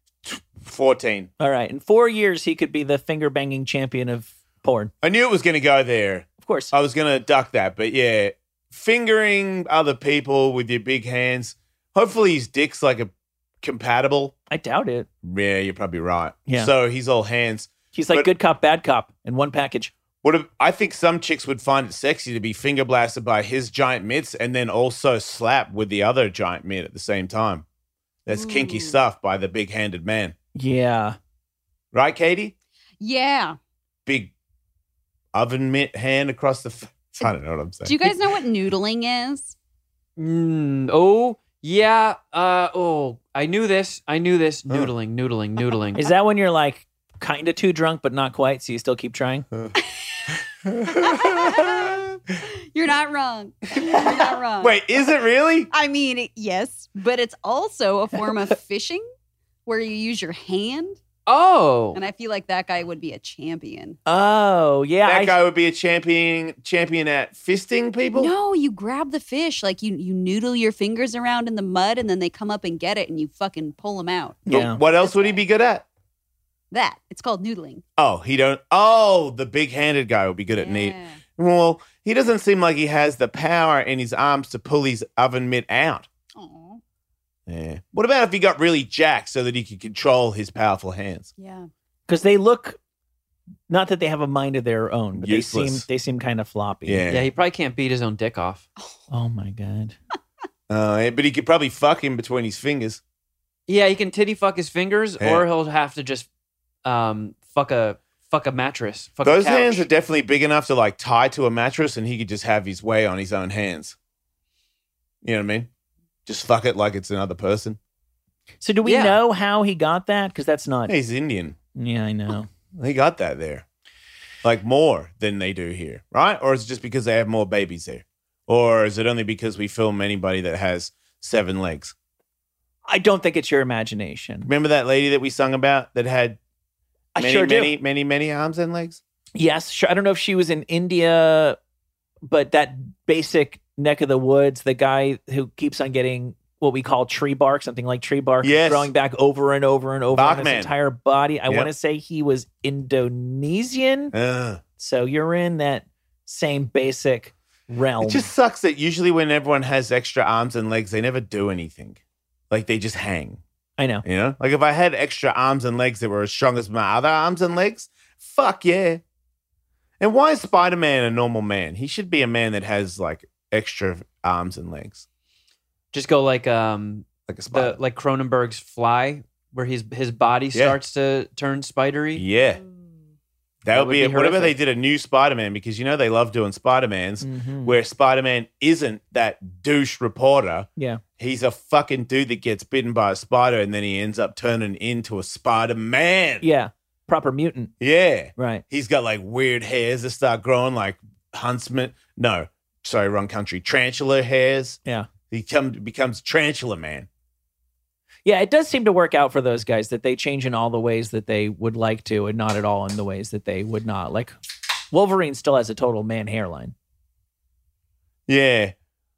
14. All right. In 4 years, he could be the finger banging champion of porn. I knew it was going to go there. Of course. I was going to duck that. But yeah, fingering other people with your big hands. Hopefully his dick's like a compatible. I doubt it. Yeah, you're probably right. Yeah. So he's all hands. He's like But- good cop, bad cop in one package. I think some chicks would find it sexy to be finger blasted by his giant mitts and then also slap with the other giant mitt at the same time. That's kinky Ooh. stuff by the big-handed man. Yeah. Right, Katie? Yeah. Big oven mitt hand across the... I don't know what I'm saying. Do you guys know what noodling is? Oh, yeah. I knew this. Noodling. Is that when you're like kind of too drunk, but not quite, so you still keep trying? You're not wrong. You're not wrong. Wait, is it really? I mean, yes, but it's also a form of fishing where you use your hand. Oh, And I feel like that guy would be a champion. Oh, yeah. That guy would be a champion at fisting people? No, you grab the fish, like you noodle your fingers around in the mud and then they come up and get it and you fucking pull them out. But Yeah. what else would he be good at? That. It's called noodling. The big-handed guy would be good at neat. Yeah. Well, he doesn't seem like he has the power in his arms to pull his oven mitt out. Aw. Yeah. What about if he got really jacked so that he could control his powerful hands? Yeah. Because they look, not that they have a mind of their own, but Useless. they seem kind of floppy. yeah. He probably can't beat his own dick off. Oh my God. But he could probably fuck him between his fingers. Yeah, he can titty fuck his fingers, Yeah. or he'll have to just fuck a mattress. Fuck Those a couch. hands are definitely big enough to like tie to a mattress and he could just have his way on his own hands. You know what I mean? Just fuck it like it's another person. So do we Yeah. know how he got that? Because that's not. He's Indian. Yeah, I know. He got that there. Like more than they do here, right? Or is it just because they have more babies there? Or is it only because we film anybody that has 7 legs? I don't think it's your imagination. Remember that lady that we sung about that had I many, sure do. many arms and legs? Yes, sure. I don't know if she was in India, but that basic neck of the woods, the guy who keeps on getting what we call tree bark, something like tree bark, Yes. growing back over and over and over on his Barkman. entire body. I Yep. want to say he was Indonesian. So you're in that same basic realm. It just sucks that usually when everyone has extra arms and legs, they never do anything. Like they just hang. I know. You know? Like if I had extra arms and legs that were as strong as my other arms and legs, fuck yeah. And why is Spider-Man a normal man? He should be a man that has like extra arms and legs. Just go like Like a spider. like Cronenberg's Fly, where his body Yeah. starts to turn spidery. Yeah. That would would be be it. Whatever they horrific. did a new Spider-Man, because you know they love doing Spider-Mans Mhm. where Spider-Man isn't that douche reporter. Yeah. He's a fucking dude that gets bitten by a spider and then he ends up turning into a Spider-Man. Yeah. Proper mutant. Yeah. Right. He's got like weird hairs that start growing like huntsman. No, sorry, wrong country. Tarantula hairs. Yeah. He becomes Tarantula Man. Yeah, it does seem to work out for those guys that they change in all the ways that they would like to and not at all in the ways that they would not. Like Wolverine still has a total man hairline. Yeah.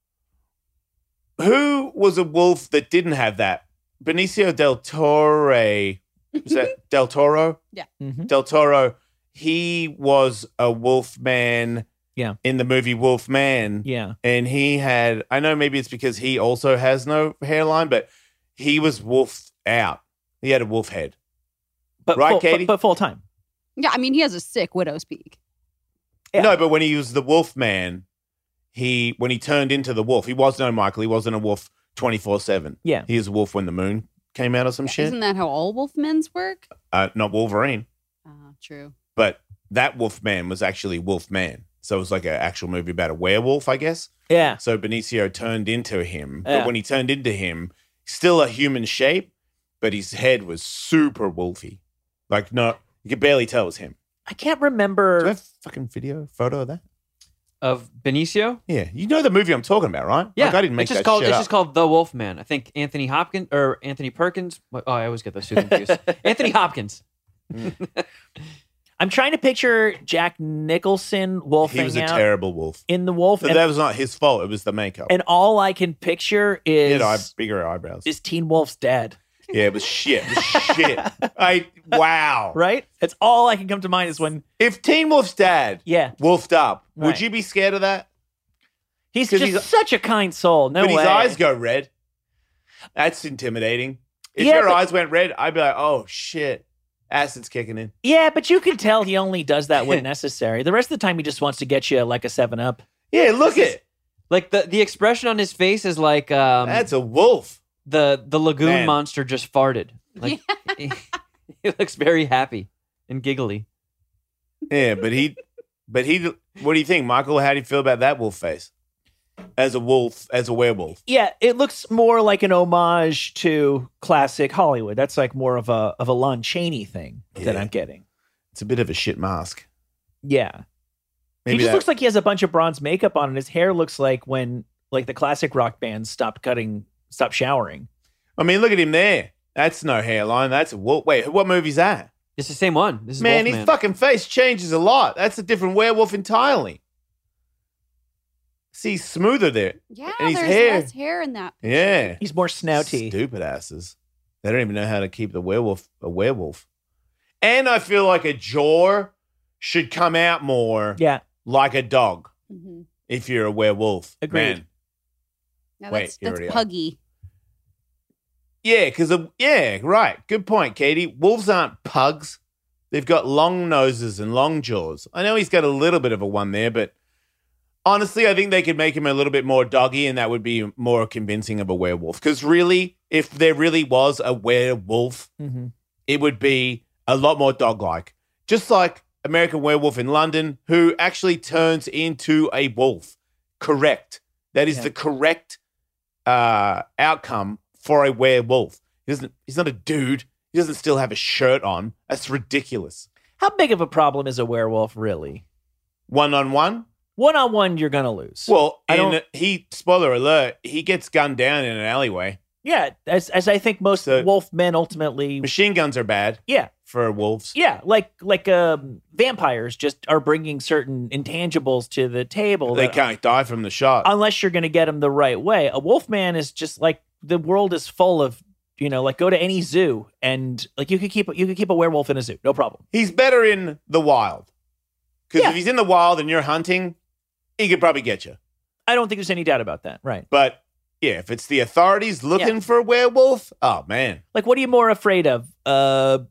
Who was a wolf that didn't have that? Benicio del Toro. Was that Del Toro? Mhm. Del Toro. He was a wolf man. Yeah. In the movie Wolf Man. Yeah. And he had, I know maybe it's because he also has no hairline, but he was wolfed out. He had a wolf head. But Right, full, Katie? But full time. Yeah, I mean, he has a sick widow's peak. Yeah. No, but when he was the wolf man, when he turned into the wolf, he was no Michael. He wasn't a wolf 24/7. Yeah. He was a wolf when the moon came out or some shit. Isn't that how all wolfmen's work? Not Wolverine. True. But that wolf man was actually Wolf Man. So it was like an actual movie about a werewolf, I guess. Yeah. So Benicio turned into him. Yeah. But when he turned into him, still a human shape, but his head was super wolfy. Like, no, you could barely tell it was him. I can't Do I remember. have fucking photo of that? Of Benicio. Yeah. You know the movie I'm talking about, right? Yeah, Like, I didn't make it's just that called shit it's up. just called The Wolfman. I think Anthony Hopkins or Anthony Perkins. Oh, I always get those two confused. Anthony Hopkins. I'm trying to picture Jack Nicholson wolfing He was a out terrible wolf. in the wolf. But And, that was not his fault. It was the makeup. and all I can picture He is, had bigger eyebrows. is Teen Wolf's dad. Yeah, it was shit. It was shit. Wow. Right? That's all I can come to mind is when, If Teen Wolf's dad yeah, wolfed up, would Right. you be scared of that? he's 'Cause just he's- such a kind soul. No but way. his eyes go red. That's intimidating. If Yeah, your but- eyes went red, I'd be like, oh shit. Acid's kicking in. Yeah, but you can tell he only does that when necessary. The rest of the time, he just wants to get you like a 7-Up. Yeah, look at it. Like the expression on his face is like That's a wolf. the lagoon Man. monster just farted. Like he looks very happy and giggly. Yeah, but he what do you think, Michael? How do you feel about that wolf face? As a wolf, as a werewolf. Yeah, it looks more like an homage to classic Hollywood. That's like more of a Lon Chaney thing that Yeah. I'm getting. It's a bit of a shit mask. Yeah. Maybe He just that- looks like he has a bunch of bronze makeup on, and his hair looks like when like the classic rock bands stopped showering. I mean, look at him there. That's no hairline. That's a wolf. Wait, what movie's that? It's the same one. This is Man, Wolfman. his fucking face changes a lot. That's a different werewolf entirely. See, he's smoother there. Yeah, And his there's hair. less hair in that. Yeah. He's more snouty. Stupid asses. They don't even know how to keep the werewolf a werewolf. And I feel like a jaw should come out more Yeah. like a dog Mm-hmm. if you're a werewolf. Agreed. Man. Now Wait, that's here we are. puggy. Yeah, because, yeah, right. Good point, Katie. Wolves aren't pugs. They've got long noses and long jaws. I know he's got a little bit of a one there, but honestly, I think they could make him a little bit more doggy and that would be more convincing of a werewolf. Because really, if there really was a werewolf, Mm-hmm. it would be a lot more dog-like. Just like American Werewolf in London, who actually turns into a wolf. Correct. That is Yeah. the correct outcome for a werewolf. He's not a dude. He doesn't still have a shirt on. That's ridiculous. How big of a problem is a werewolf really? One-on-one? One-on-one, you're gonna lose. Well, I don't- spoiler alert, he gets gunned down in an alleyway. yeah, as I think most So- wolf men ultimately. Machine guns are bad Yeah, for wolves. yeah, like vampires just are bringing certain intangibles to the table. They that- can't die from the shot. unless you're going to get them the right way. A wolf man is just like the world is full of, like go to any zoo and like you could keep a werewolf in a zoo, no problem. He's better in the wild. Because Yeah. if he's in the wild and you're hunting, he could probably get you. I don't think there's any doubt about that. Right. But yeah, if it's the authorities looking for a werewolf, oh man. Like, what are you more afraid of? A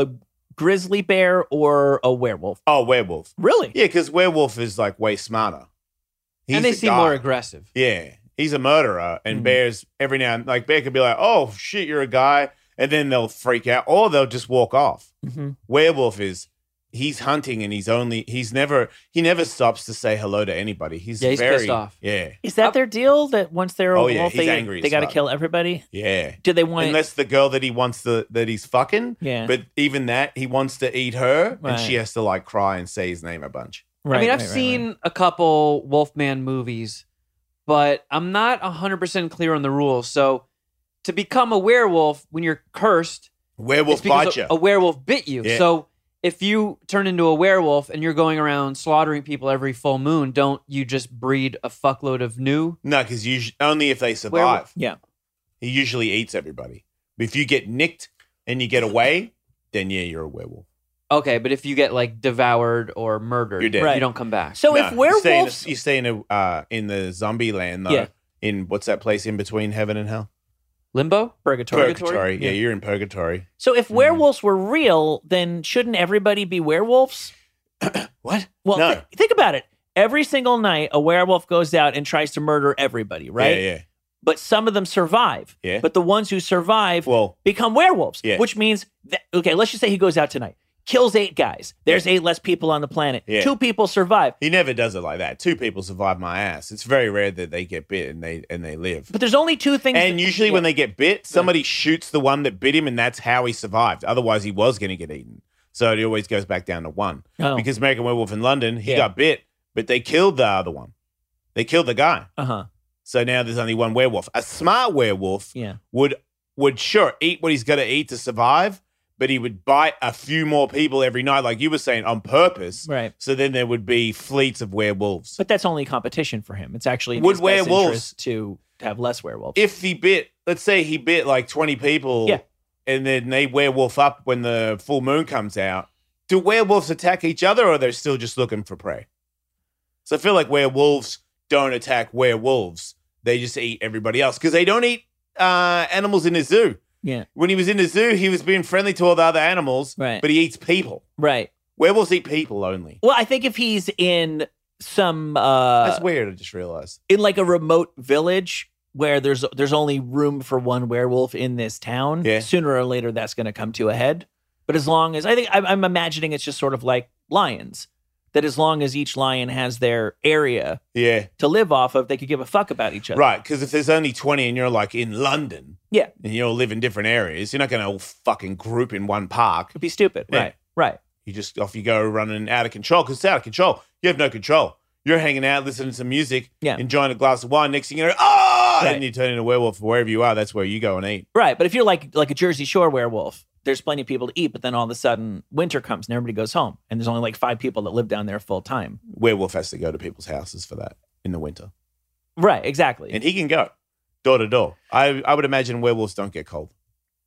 grizzly bear or a werewolf? Oh, werewolf. Really? Yeah, because werewolf is like way smarter. He's and they the seem guy. more aggressive. Yeah, he's a murderer, and bears every now and like bear could be like, "Oh shit, you're a guy," and then they'll freak out, or they'll just walk off. Werewolf he's hunting, and he never stops to say hello to anybody. He's very pissed off. Yeah, Is that their deal? That once they're a Oh, yeah, wolf, he's they angry as got to fuck. kill everybody? yeah. Do they want? Unless the girl that he wants that he's fucking, Yeah. But even that, he wants to eat her, Right. and she has to like cry and say his name a bunch. Right, I mean, I've right, right, seen right. a couple Wolfman movies, but I'm not 100% clear on the rules. So to become a werewolf when you're cursed, Werewolf it's because bite you. a werewolf bit you. Yeah. So if you turn into a werewolf and you're going around slaughtering people every full moon, don't you just breed a fuckload of new? No, because only if they survive. Werewolf. Yeah. He usually eats everybody. But if you get nicked and you get away, then yeah, you're a werewolf. Okay, but if you get like devoured or murdered, You're dead. Right. you don't come back. So No, if werewolves, you stay in the zombie land though. Yeah. In what's that place in between heaven and hell? Limbo? purgatory. Purgatory. Yeah, Yeah. you're in purgatory. So if werewolves were real, then shouldn't everybody be werewolves? What? Well, no. think about it. Every single night, a werewolf goes out and tries to murder everybody, right? Yeah, But some of them survive. Yeah. But the ones who survive Well, become werewolves, Yeah. which means that, okay, let's just say he goes out tonight, kills 8 guys. There's 8 less people on the planet. Yeah. 2 people survive. he never does it like that. 2 people survive my ass. It's very rare that they get bit and they live. But there's only 2 things. And usually when they get bit, somebody shoots the one that bit him, and that's how he survived. Otherwise, he was going to get eaten. So it always goes back down to 1. Oh. Because American Werewolf in London, he Yeah. got bit, but they killed the other one. They killed the guy. Uh-huh. So now there's only 1 werewolf. A smart werewolf Yeah. would sure eat what he's got to eat to survive, but he would bite a few more people every night, like you were saying, on purpose. Right. So then there would be fleets of werewolves. But that's only competition for him. It's actually in Would his best werewolves- interest to have less werewolves. If he bit, let's say he bit like 20 people, Yeah. and then they werewolf up when the full moon comes out, do werewolves attack each other, or they're still just looking for prey? So I feel like werewolves don't attack werewolves. They just eat everybody else because they don't eat animals in the zoo. Yeah. When he was in the zoo, he was being friendly to all the other animals, Right. but he eats people. Right. Werewolves eat people only. Well, I think if he's in some That's weird, I just realized. in like a remote village where there's only room for 1 werewolf in this town, Yeah. sooner or later that's going to come to a head. But as long as I'm imagining it's just sort of like lions, that as long as each lion has their area Yeah, to live off of, they could give a fuck about each other. right. Because if there's only 20 and you're like in London Yeah. and you all live in different areas, you're not going to all fucking group in one park. It'd be stupid. Yeah. Right. Right. You just off you go running out of control because it's out of control. You have no control. You're hanging out, listening to some music, Yeah. enjoying a glass of wine. Next thing you know, oh, Right. and you turn into a werewolf. Wherever you are, that's where you go and eat. Right. But if you're like a Jersey Shore werewolf, there's plenty of people to eat, but then all of a sudden winter comes and everybody goes home. And there's only like 5 people that live down there full time. Werewolf has to go to people's houses for that in the winter, Right, exactly. and he can go door to door. I would imagine werewolves don't get cold.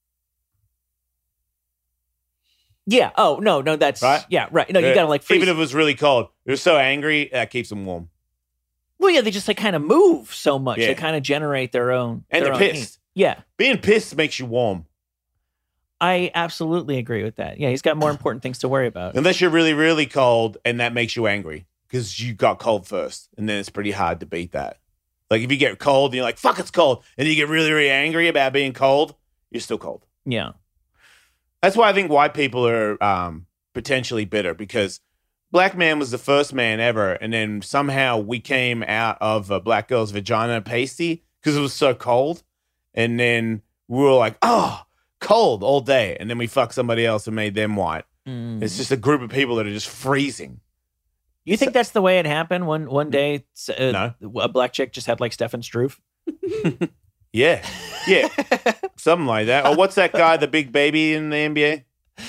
Yeah. Oh, no, that's Right? Yeah, right. No, you gotta like freeze. Even if it was really cold, they're so angry that keeps them warm, Well, yeah, they just like kind of move so much. Yeah. They kind of generate their own. and their they're own pissed. heat. Yeah, Being pissed makes you warm, I absolutely agree with that. Yeah, he's got more important things to worry about. unless you're really, really cold, and that makes you angry because you got cold first, and then it's pretty hard to beat that. Like if you get cold, and you're like, "Fuck, it's cold," and you get really, really angry about being cold, you're still cold. Yeah. That's why I think white people are potentially bitter because black man was the first man ever, and then somehow we came out of a black girl's vagina pasty because it was so cold, and then we were like, "Oh, cold all day," and then we fucked somebody else and made them white. Mm. It's just a group of people that are just freezing. You think that's the way it happened? One day, No. a black chick just had like Stefan Struve. Yeah, yeah, something like that. Or what's that guy, the big baby in the NBA?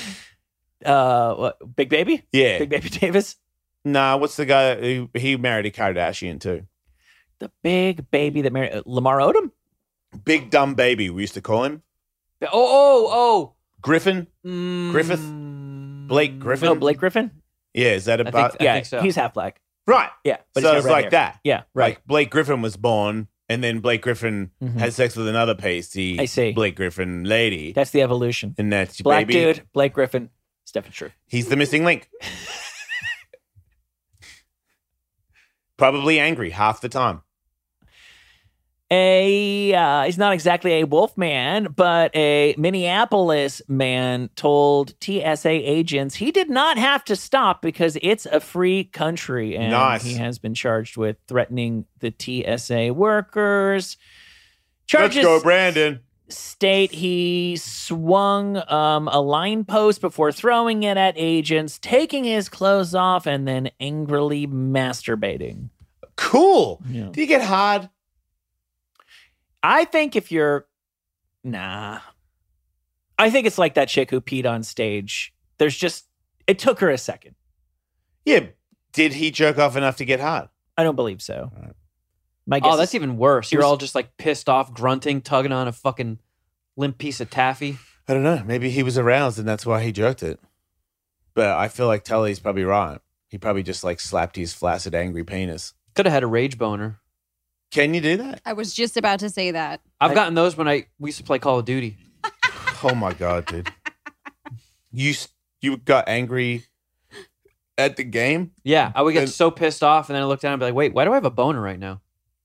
What, Big Baby? Yeah, Big Baby Davis? nah. What's the guy? He married a Kardashian too. The big baby that married Lamar Odom? Big dumb baby. We used to call him Griffin. Oh. Griffith? Blake Griffin? No, Blake Griffin? Yeah, is that think- about? I Yeah, think so. he's half black. Right. Yeah, but So got it's red like hair. that. Yeah, right. Like Blake Griffin was born, and then Blake Griffin Mhm. had sex with another pasty I see. Blake Griffin lady. That's the evolution. And that's your Black baby. dude, Blake Griffin, Stephen Shrew. He's the missing link. Probably angry half the time. He's not exactly a wolf man, but a Minneapolis man told TSA agents he did not have to stop because it's a free country. And Nice. he has been charged with threatening the TSA workers. Charges Let's go, Brandon. state he swung a line post before throwing it at agents, taking his clothes off, and then angrily masturbating. Cool. Yeah. Do you get hard? I think if you're, I think it's like that chick who peed on stage. It took her a second. Yeah. Did he jerk off enough to get hard? I don't believe so. Right. My guess Oh, that's is- even worse. You're was- all just like pissed off, grunting, tugging on a fucking limp piece of taffy. I don't know. Maybe he was aroused and that's why he jerked it. But I feel like Tully's probably right. He probably just like slapped his flaccid, angry penis. Could have had a rage boner. Can you do that? I was just about to say that. I've gotten those when we used to play Call of Duty. Oh my God, dude. You got angry at the game? Yeah, I would get And- so pissed off, and then I look down and be like, wait, why do I have a boner right now?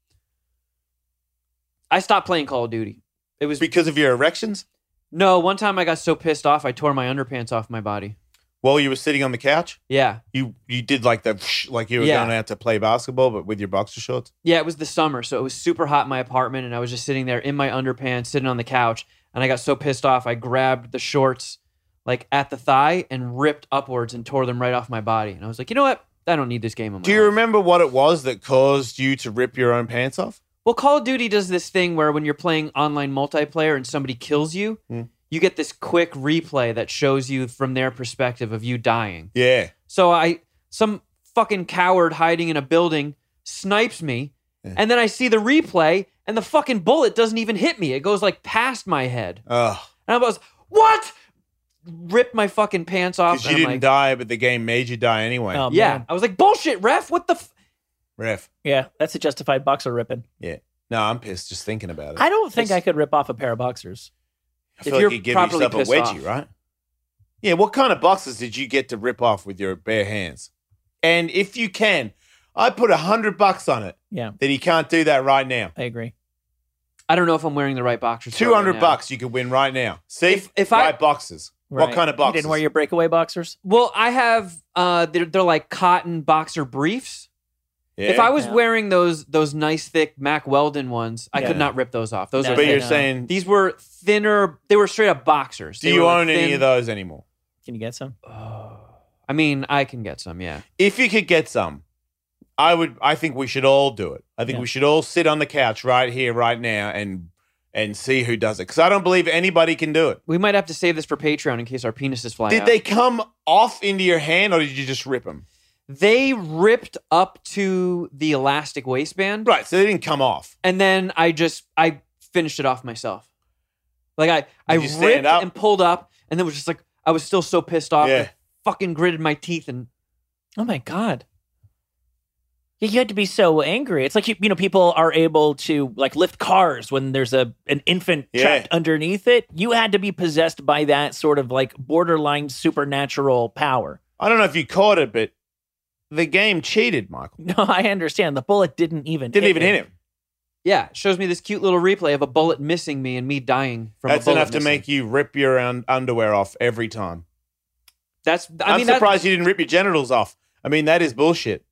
I stopped playing Call of Duty. It was Because of your erections? no, one time I got so pissed off, I tore my underpants off my body. While you were sitting on the couch? Yeah. You did like the like you were Yeah. going out to play basketball, but with your boxer shorts? Yeah, it was the summer, so it was super hot in my apartment, and I was just sitting there in my underpants, sitting on the couch, and I got so pissed off, I grabbed the shorts like at the thigh and ripped upwards and tore them right off my body. And I was like, you know what? I don't need this game in my Do you life. remember what it was that caused you to rip your own pants off? Well, Call of Duty does this thing where when you're playing online multiplayer and somebody kills you, you get this quick replay that shows you from their perspective of you dying. Yeah. So some fucking coward hiding in a building snipes me, and then I see the replay, and the fucking bullet doesn't even hit me. It goes like past my head. Oh, And I was, what? Ripped my fucking pants off. because you and I'm didn't like, die, but the game made you die anyway. Oh, yeah. man. I was like, bullshit, ref. What the Ref. Yeah, that's a justified boxer ripping. Yeah. No, I'm pissed just thinking about it. I don't think I could rip off a pair of boxers. I feel if you're like you give properly yourself a pissed wedgie, off. right? Yeah, what kind of boxes did you get to rip off with your bare hands? And if you can, I put $100 on it Yeah, that he can't do that right now. I agree. I don't know if I'm wearing the right boxers. for it right now. $200 you could win right now. See, If I- right boxes. What Right. kind of You boxes? didn't wear your breakaway boxers? Well, I have they're like cotton boxer briefs. Yeah. If I was Yeah. wearing those nice thick Mac Weldon ones, I Yeah. could not rip those off. Those No, are but you're thin. saying, These were thinner. They were straight up boxers. do They you were, like, own any thin- of those anymore? Can you get some? I mean, I can get some. Yeah. If you could get some, I think we should all do it. I think Yeah. we should all sit on the couch right here, right now, and see who does it. Because I don't believe anybody can do it. We might have to save this for Patreon in case our penises fly Did out. they come off into your hand, or did you just rip them? They ripped up to the elastic waistband, Right, so they didn't come off. and then I finished it off myself. Like I Did you stand ripped up? and pulled up, and then was just like I was still so pissed off. Yeah. I fucking gritted my teeth and Oh my god. Yeah, you had to be so angry. It's like people are able to like lift cars when there's an infant Yeah. trapped underneath it. You had to be possessed by that sort of like borderline supernatural power. I don't know if you caught it, but the game cheated, Michael. No, I understand. The bullet didn't even Didn't even hit him. yeah, it shows me this cute little replay of a bullet missing me and me dying from That's a bullet enough to missing. make you rip your underwear off every time. That's I'm surprised you didn't rip your genitals off. I mean, that is bullshit.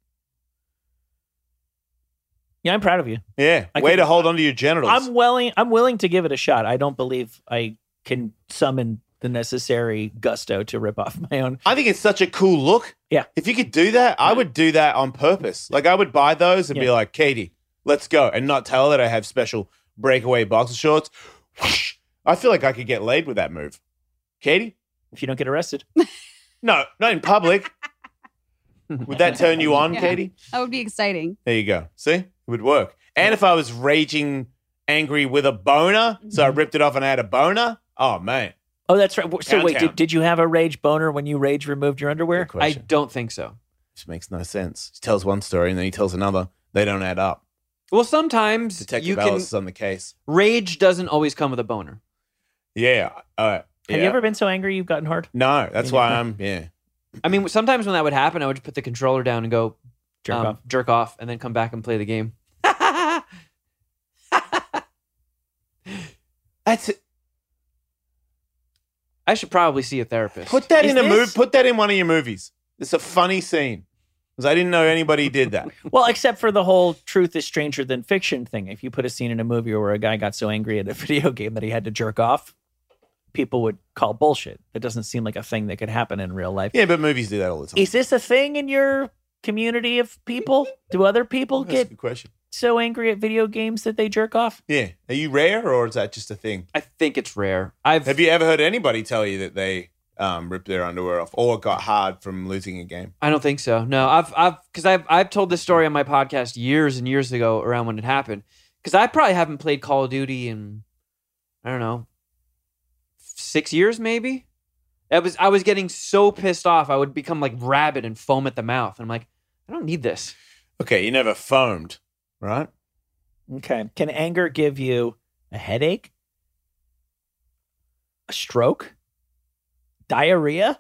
Yeah, I'm proud of you. Yeah, I way can- to hold onto your genitals. I'm willing to give it a shot. I don't believe I can summon the necessary gusto to rip off my own. I think it's such a cool look. Yeah. If you could do that, I would do that on purpose. Like I would buy those and be Yeah. like, Katie, let's go. And not tell her that I have special breakaway boxer shorts. Whoosh. I feel like I could get laid with that move. Katie? If you don't get arrested. No, not in public. Would that turn you on, Yeah. Katie? That would be exciting. There you go. See? It would work. And if I was raging angry with a boner, so I ripped it off and I had a boner, oh, man. Oh, that's right. So wait, Downtown. did you have a rage boner when you rage removed your underwear? Good I question. don't think so. It makes no sense. He tells one story and then he tells another. They don't add up. Well, sometimes Detective you can. Ellis is on the case. Rage doesn't always come with a boner. Yeah. Have you ever been so angry you've gotten hard? No, that's why I'm. Yeah. I mean, sometimes when that would happen, I would just put the controller down and go Jerk off. off, and then come back and play the game. That's it. I should probably see a therapist. Put that Is in a movie. this- Put that in one of your movies. It's a funny scene because I didn't know anybody did that. Well, except for the whole truth is stranger than fiction thing. If you put a scene in a movie where a guy got so angry at a video game that he had to jerk off, people would call bullshit. It doesn't seem like a thing that could happen in real life. Yeah, but movies do that all the time. Is this a thing in your community of people? Do other people That's a get good question. so angry at video games that they jerk off? Yeah, are you rare or is that just a thing? I think it's rare. Have you ever heard anybody tell you that they ripped their underwear off or got hard from losing a game? I don't think so. No, I've told this story on my podcast years and years ago around when it happened. Because I probably haven't played Call of Duty in, I don't know, 6 years maybe. I was getting so pissed off I would become like rabid and foam at the mouth. And I'm like, I don't need this. Okay, you never foamed, right? Okay. Can anger give you a headache? A stroke? Diarrhea?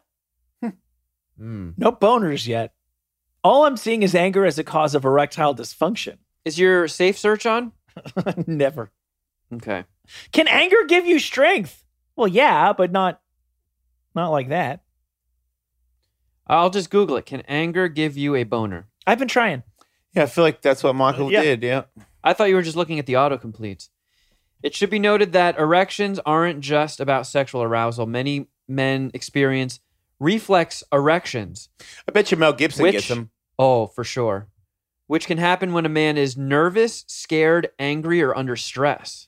No boners yet. All I'm seeing is anger as a cause of erectile dysfunction. Is your safe search on? Never. Okay. Can anger give you strength? Well, yeah, but not like that. I'll just Google it. Can anger give you a boner? I've been trying. Yeah, I feel like that's what Michael Yeah. did. Yeah. I thought you were just looking at the autocompletes. It should be noted that erections aren't just about sexual arousal. Many men experience reflex erections. I bet you Mel Gibson Which- gets them. Oh, for sure. Which can happen when a man is nervous, scared, angry, or under stress.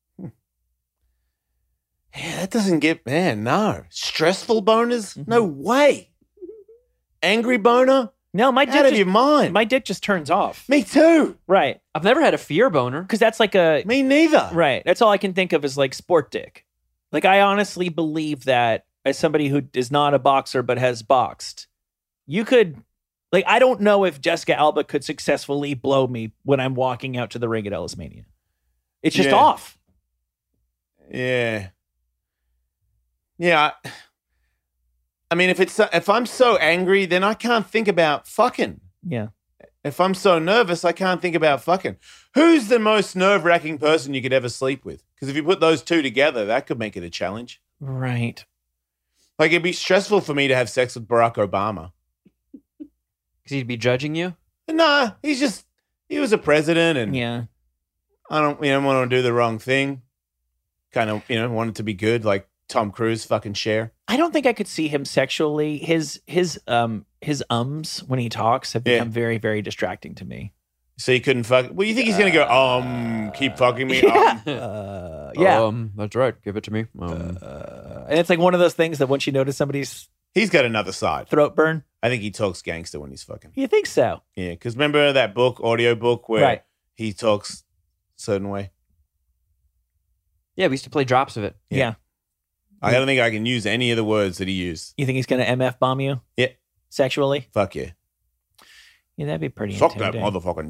Yeah, that doesn't get, man, no. Stressful boners? No way. Angry boner? No, my Out of dick your mind. my dick just turns off. Me too. Right. I've never had a fear boner. Because that's like a Me neither. right. That's all I can think of is like sport dick. Like I honestly believe that as somebody who is not a boxer but has boxed, you could like I don't know if Jessica Alba could successfully blow me when I'm walking out to the ring at Ellis Mania. It's just Yeah. off. Yeah. Yeah. I mean, if I'm so angry, then I can't think about fucking. Yeah. If I'm so nervous, I can't think about fucking. Who's the most nerve-wracking person you could ever sleep with? Because if you put those two together, that could make it a challenge. Right. Like, it'd be stressful for me to have sex with Barack Obama. Because he'd be judging you. Nah, he was a president, and Yeah. I don't want to do the wrong thing. Kind of, want it to be good, like Tom Cruise fucking Cher. I don't think I could see him sexually. His ums when he talks have Yeah. become very, very distracting to me. So you couldn't fuck. Well, you think he's gonna go, keep fucking me? Yeah. That's right. Give it to me. And it's like one of those things that once you notice somebody's He's got another side. throat burn, I think he talks gangster when he's fucking. you think so? Yeah, because remember that audio book where Right. he talks a certain way? Yeah, we used to play drops of it. Yeah. I don't think I can use any of the words that he used. You think he's going to MF bomb you? Yeah. Sexually? Fuck yeah. Yeah, that'd be pretty Fuck that intimidating. motherfucking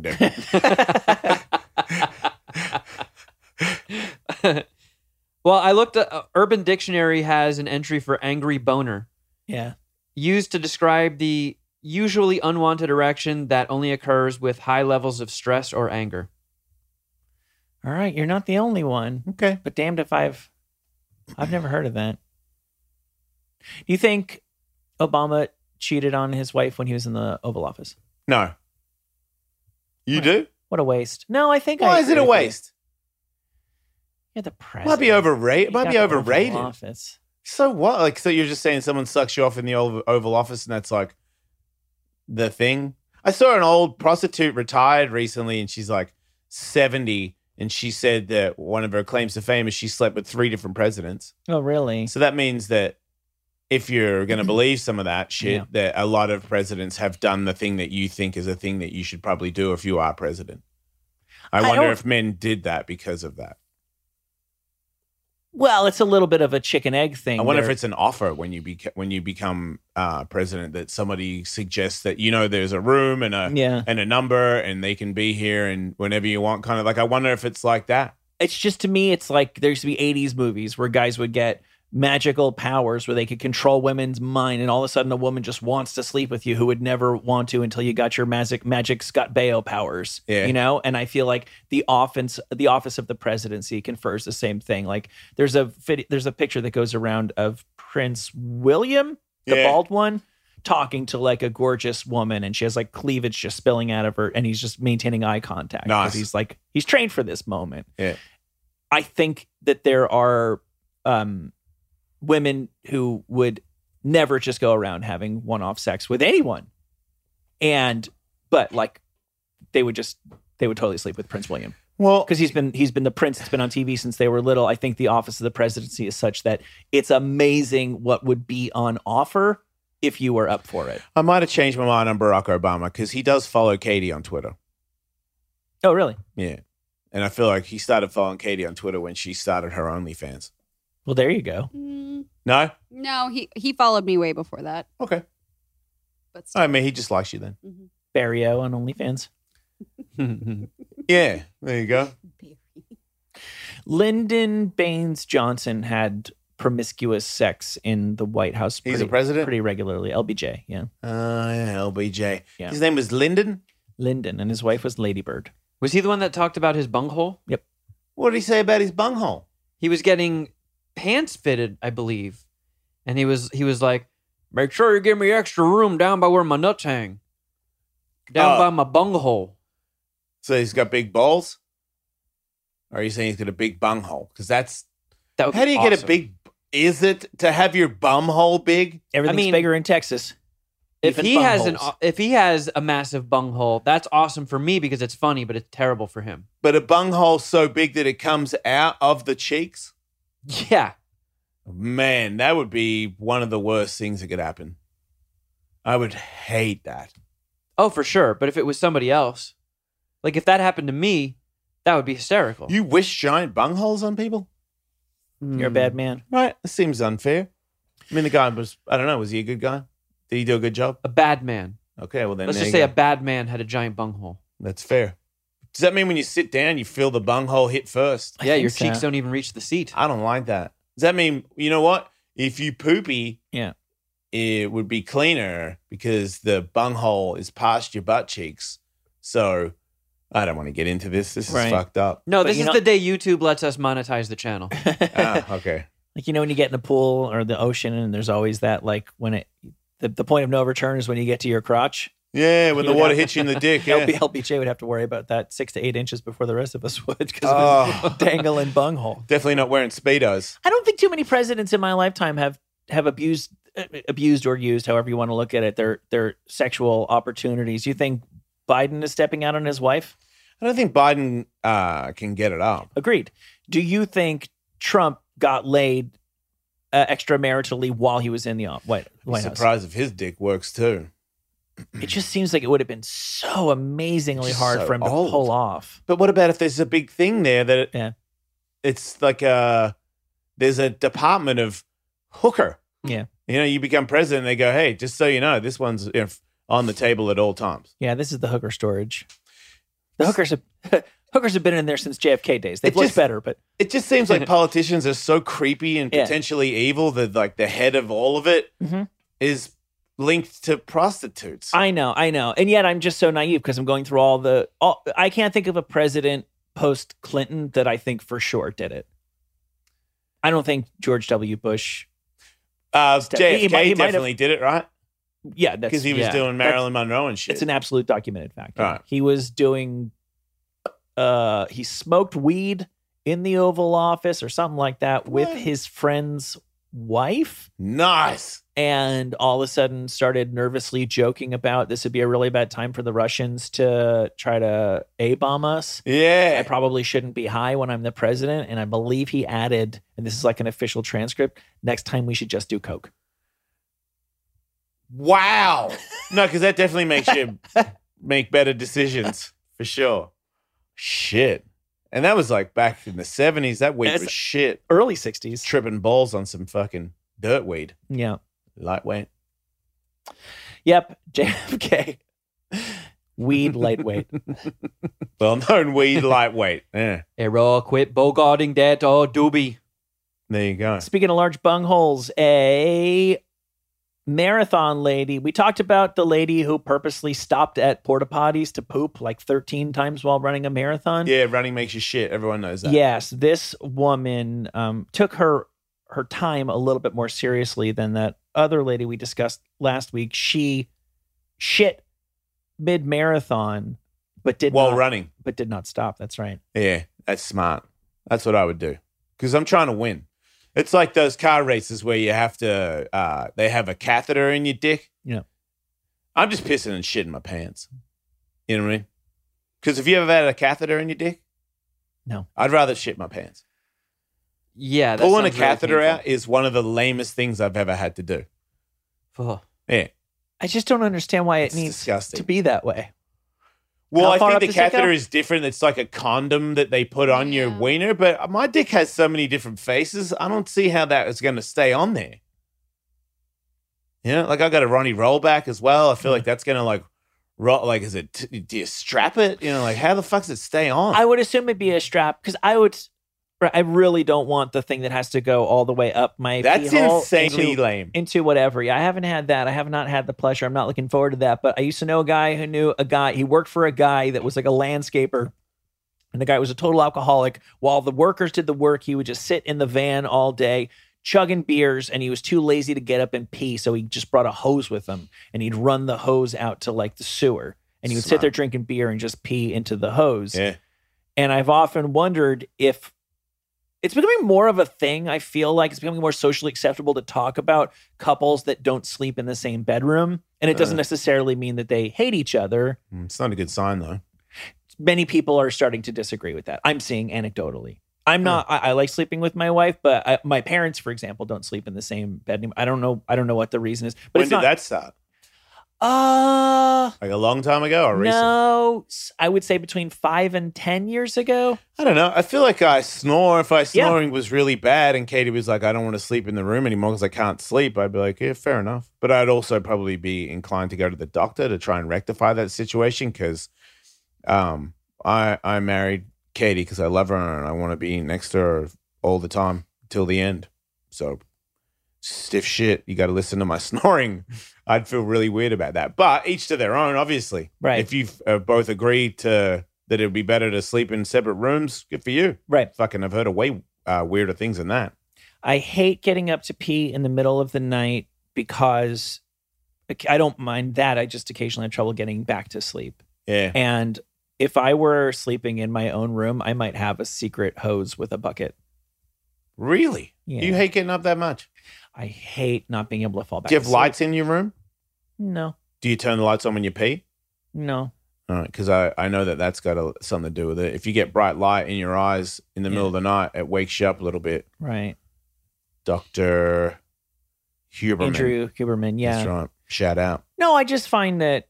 dick. Well, I looked at Urban Dictionary has an entry for angry boner, Yeah. used to describe the usually unwanted erection that only occurs with high levels of stress or anger. All right, you're not the only one. Okay. But damned if I've never heard of that. Do you think Obama cheated on his wife when he was in the Oval Office? No. You do? What a waste. No, I think Why I is it agree a with you. waste? You're the president. Might be overrated. You Might got be the Oval overrated. Office. So what? Like, so you're just saying someone sucks you off in the Oval Office, and that's like the thing? I saw an old prostitute retired recently, and she's like 70, and she said that one of her claims to fame is she slept with 3 different presidents. Oh, really? So that means that if you're going to believe some of that shit, Yeah. that a lot of presidents have done the thing that you think is a thing that you should probably do if you are president. I wonder don't- if men did that because of that. Well, it's a little bit of a chicken egg thing. I wonder there. if it's an offer when you become president that somebody suggests that there's a room and a number and they can be here and whenever you want. Kind of like I wonder if it's like that. It's just, to me, it's like there used to be 80s movies where guys would get magical powers where they could control women's mind, and all of a sudden a woman just wants to sleep with you who would never want to until you got your magic Scott Baio powers. Yeah. And I feel like the office of the presidency confers the same thing. Like there's a picture that goes around of Prince William, the bald one, talking to like a gorgeous woman, and she has like cleavage just spilling out of her, and he's just maintaining eye contact. Nice. He's trained for this moment. Yeah. I think that there are women who would never just go around having one-off sex with anyone, but like they would totally sleep with Prince William. Well, Because he's been the prince that's been on TV since they were little. I think the office of the presidency is such that it's amazing what would be on offer if you were up for it. I might have changed my mind on Barack Obama because he does follow Katie on Twitter. Oh, really? Yeah. And I feel like he started following Katie on Twitter when she started her OnlyFans. Well, there you go. No? No, he followed me way before that. Okay. But still. I mean, he just likes you then. Barrio on OnlyFans. Yeah. There you go. Lyndon Baines Johnson had promiscuous sex in the White House. He's a president? pretty regularly. LBJ, yeah. Yeah, LBJ. Yeah. His name was Lyndon? Lyndon, and his wife was Ladybird. Was he the one that talked about his bunghole? Yep. What did he say about his bunghole? He was getting pants fitted, I believe. And he was like, make sure you give me extra room down by where my nuts hang. Down by my bunghole. So he's got big balls? Or are you saying he's got a big bunghole? Because that's... That would How be do you get a awesome. big... Is it to have your bum hole big? Everything's bigger in Texas. If Even bungholes. if he has a massive bunghole, that's awesome for me because it's funny, but it's terrible for him. But a bunghole so big that it comes out of the cheeks? Yeah. Man, that would be one of the worst things that could happen. I would hate that. Oh, for sure. But if it was somebody else, like if that happened to me, that would be hysterical. You wish giant bungholes on people? You're a bad man. Right. It seems unfair. I mean, the guy was, I don't know, was he a good guy? Did he do a good job? A bad man. Okay, well then Let's there just you say go. a bad man had a giant bunghole. That's fair. Does that mean when you sit down, you feel the bunghole hit first? Yeah, think your so. cheeks don't even reach the seat. I don't like that. Does that mean, you know what? If you poopy, Yeah. it would be cleaner because the bunghole is past your butt cheeks. So I don't want to get into this. This is Right. fucked up. No, But this you is know- the day YouTube lets us monetize the channel. Okay. Like, when you get in the pool or the ocean, and there's always that, like, when the point of no return is when you get to your crotch. Yeah, when the Yeah. water hits you in the dick. Yeah. LBJ would have to worry about that 6 to 8 inches before the rest of us would because of Oh. his dangling bunghole. Definitely not wearing Speedos. I don't think too many presidents in my lifetime have abused or used, however you want to look at it, their sexual opportunities. You think Biden is stepping out on his wife? I don't think Biden can get it up. Agreed. Do you think Trump got laid extramaritally while he was in the White House? Surprised if his dick works too. It just seems like it would have been so amazingly Just hard so for him old. to pull off. But what about if there's a big thing there that Yeah. it's like there's a department of hooker. Yeah. You become president, they go, hey, just so you know, this one's on the table at all times. Yeah, this is the hooker storage. The hookers have been in there since JFK days. They've It looked just- better, but It just seems like politicians are so creepy and Yeah. potentially evil that like the head of all of it Mhm. is linked to prostitutes. I know. And yet I'm just so naive because I'm going through all I can't think of a president post Clinton that I think for sure did it. I don't think George W. Bush. JFK he might have- definitely did it, right? Yeah, that's Because he was yeah. doing Marilyn Monroe and shit. It's an absolute documented fact. Right. He was doing he smoked weed in the Oval Office or something like that with What? his friend's wife, Nice. and all of a sudden started nervously joking about this would be a really bad time for the Russians to try to A-bomb us. I Yeah. probably shouldn't be high when I'm the president. And I believe he added, and this is like an official transcript, next time we should just do coke. Wow. No, because that definitely makes you make better decisions for sure. Shit. And that was like back in the 70s. That weed It's- was shit. Early 60s. Tripping balls on some fucking dirt weed. Yeah. Lightweight. Yep. JFK. Weed lightweight. Well-known weed lightweight. Yeah. Error, quit bogarting that or doobie. There you go. Speaking of large bungholes, a marathon lady. We talked about the lady who purposely stopped at porta potties to poop like 13 times while running a marathon. Yeah, running makes you shit. Everyone knows that. Yes, this woman took her time a little bit more seriously than that other lady we discussed last week. She shit mid-marathon, but did While not, running. but did not stop. That's right. Yeah, that's smart. That's what I would do. Because I'm trying to win. It's like those car races where you have to, they have a catheter in your dick. Yeah. I'm just pissing and shitting my pants. You know what I mean? Because have you ever had a catheter in your dick? No. I'd rather shit my pants. Yeah, that Pulling a sounds very catheter painful. out is one of the lamest things I've ever had to do. Ugh. Yeah. I just don't understand why it It's needs disgusting. to be that way. Well, How I far think up the does it go? catheter is different. It's like a condom that they put on your Yeah. wiener, but my dick has so many different faces. I don't see how that is going to stay on there. Yeah, like I got a Ronnie rollback as well. I feel like that's going to like roll. Like, is it? Do you strap it? You know, like how the fuck does it stay on? I would assume it'd be a strap because I really don't want the thing that has to go all the way up my That's pee hole insanely lame. into whatever. Yeah, I haven't had that. I have not had the pleasure. I'm not looking forward to that. But I used to know a guy who knew a guy. He worked for a guy that was like a landscaper. And the guy was a total alcoholic. While the workers did the work, he would just sit in the van all day, chugging beers, and he was too lazy to get up and pee. So he just brought a hose with him and he'd run the hose out to like the sewer. And he would sit Smart. there drinking beer and just pee into the hose. Yeah, And I've often wondered if it's becoming more of a thing. I feel like it's becoming more socially acceptable to talk about couples that don't sleep in the same bedroom. And it doesn't necessarily mean that they hate each other. it's not a good sign though. Many people are starting to disagree with that. I'm seeing anecdotally. I'm not, I like sleeping with my wife, but my parents, for example, don't sleep in the same bed anymore. I don't know what the reason is, but When it's did not, that start? Like a long time ago or recent? no, I would say between 5 and 10 years ago. I don't know. I feel like I snore. If snoring was really bad and Katie was like, I don't want to sleep in the room anymore because I can't sleep, I'd be like, yeah, fair enough. But I'd also probably be inclined to go to the doctor to try and rectify that situation because I married Katie because I love her and I want to be next to her all the time till the end. So stiff shit. You got to listen to my snoring. I'd feel really weird about that. But each to their own, obviously. Right. If you've both agreed to that it would be better to sleep in separate rooms, good for you. Right. Fucking, I've heard of way weirder things than that. I hate getting up to pee in the middle of the night because I don't mind that. I just occasionally have trouble getting back to sleep. Yeah. And if I were sleeping in my own room, I might have a secret hose with a bucket. Really? Yeah. You hate getting up that much? I hate not being able to fall back. Do you have to sleep. lights in your room? No, Do you turn the lights on when you pee? no. All right, because I know that's got something to do with it. If you get bright light in your eyes in the middle of the night, it wakes you up a little bit. Right. Dr. Huberman. Andrew Huberman. Yeah. That's right. Shout out. No, I just find that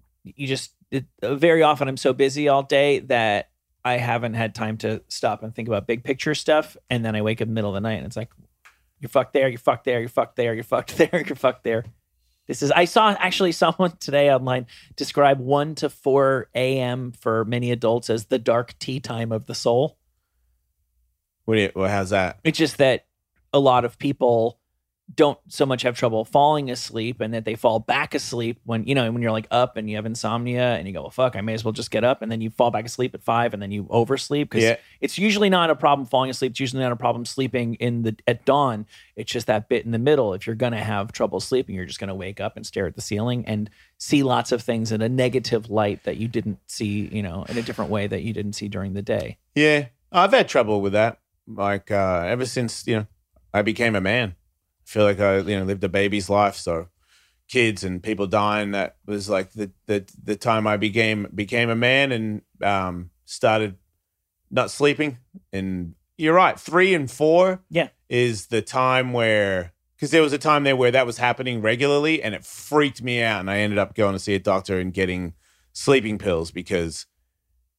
very often I'm so busy all day that I haven't had time to stop and think about big picture stuff. And then I wake up in the middle of the night and it's like, you're fucked there, you're fucked there, you're fucked there, you're fucked there, you're fucked there. I saw actually someone today online describe 1 to 4 a.m. for many adults as the dark tea time of the soul. How's that? It's just that a lot of people don't so much have trouble falling asleep and that they fall back asleep when you're like up and you have insomnia and you go, well, fuck, I may as well just get up. And then you fall back asleep at 5 and then you oversleep because it's usually not a problem falling asleep. It's usually not a problem sleeping at dawn. It's just that bit in the middle. If you're going to have trouble sleeping, you're just going to wake up and stare at the ceiling and see lots of things in a negative light that you didn't see, in a different way that you didn't see during the day. Yeah. I've had trouble with that. Like ever since, I became a man. I feel like I, lived a baby's life. So kids and people dying, that was like the time I became a man and started not sleeping. And you're right, 3 and 4 is the time where, because there was a time there where that was happening regularly and it freaked me out. And I ended up going to see a doctor and getting sleeping pills because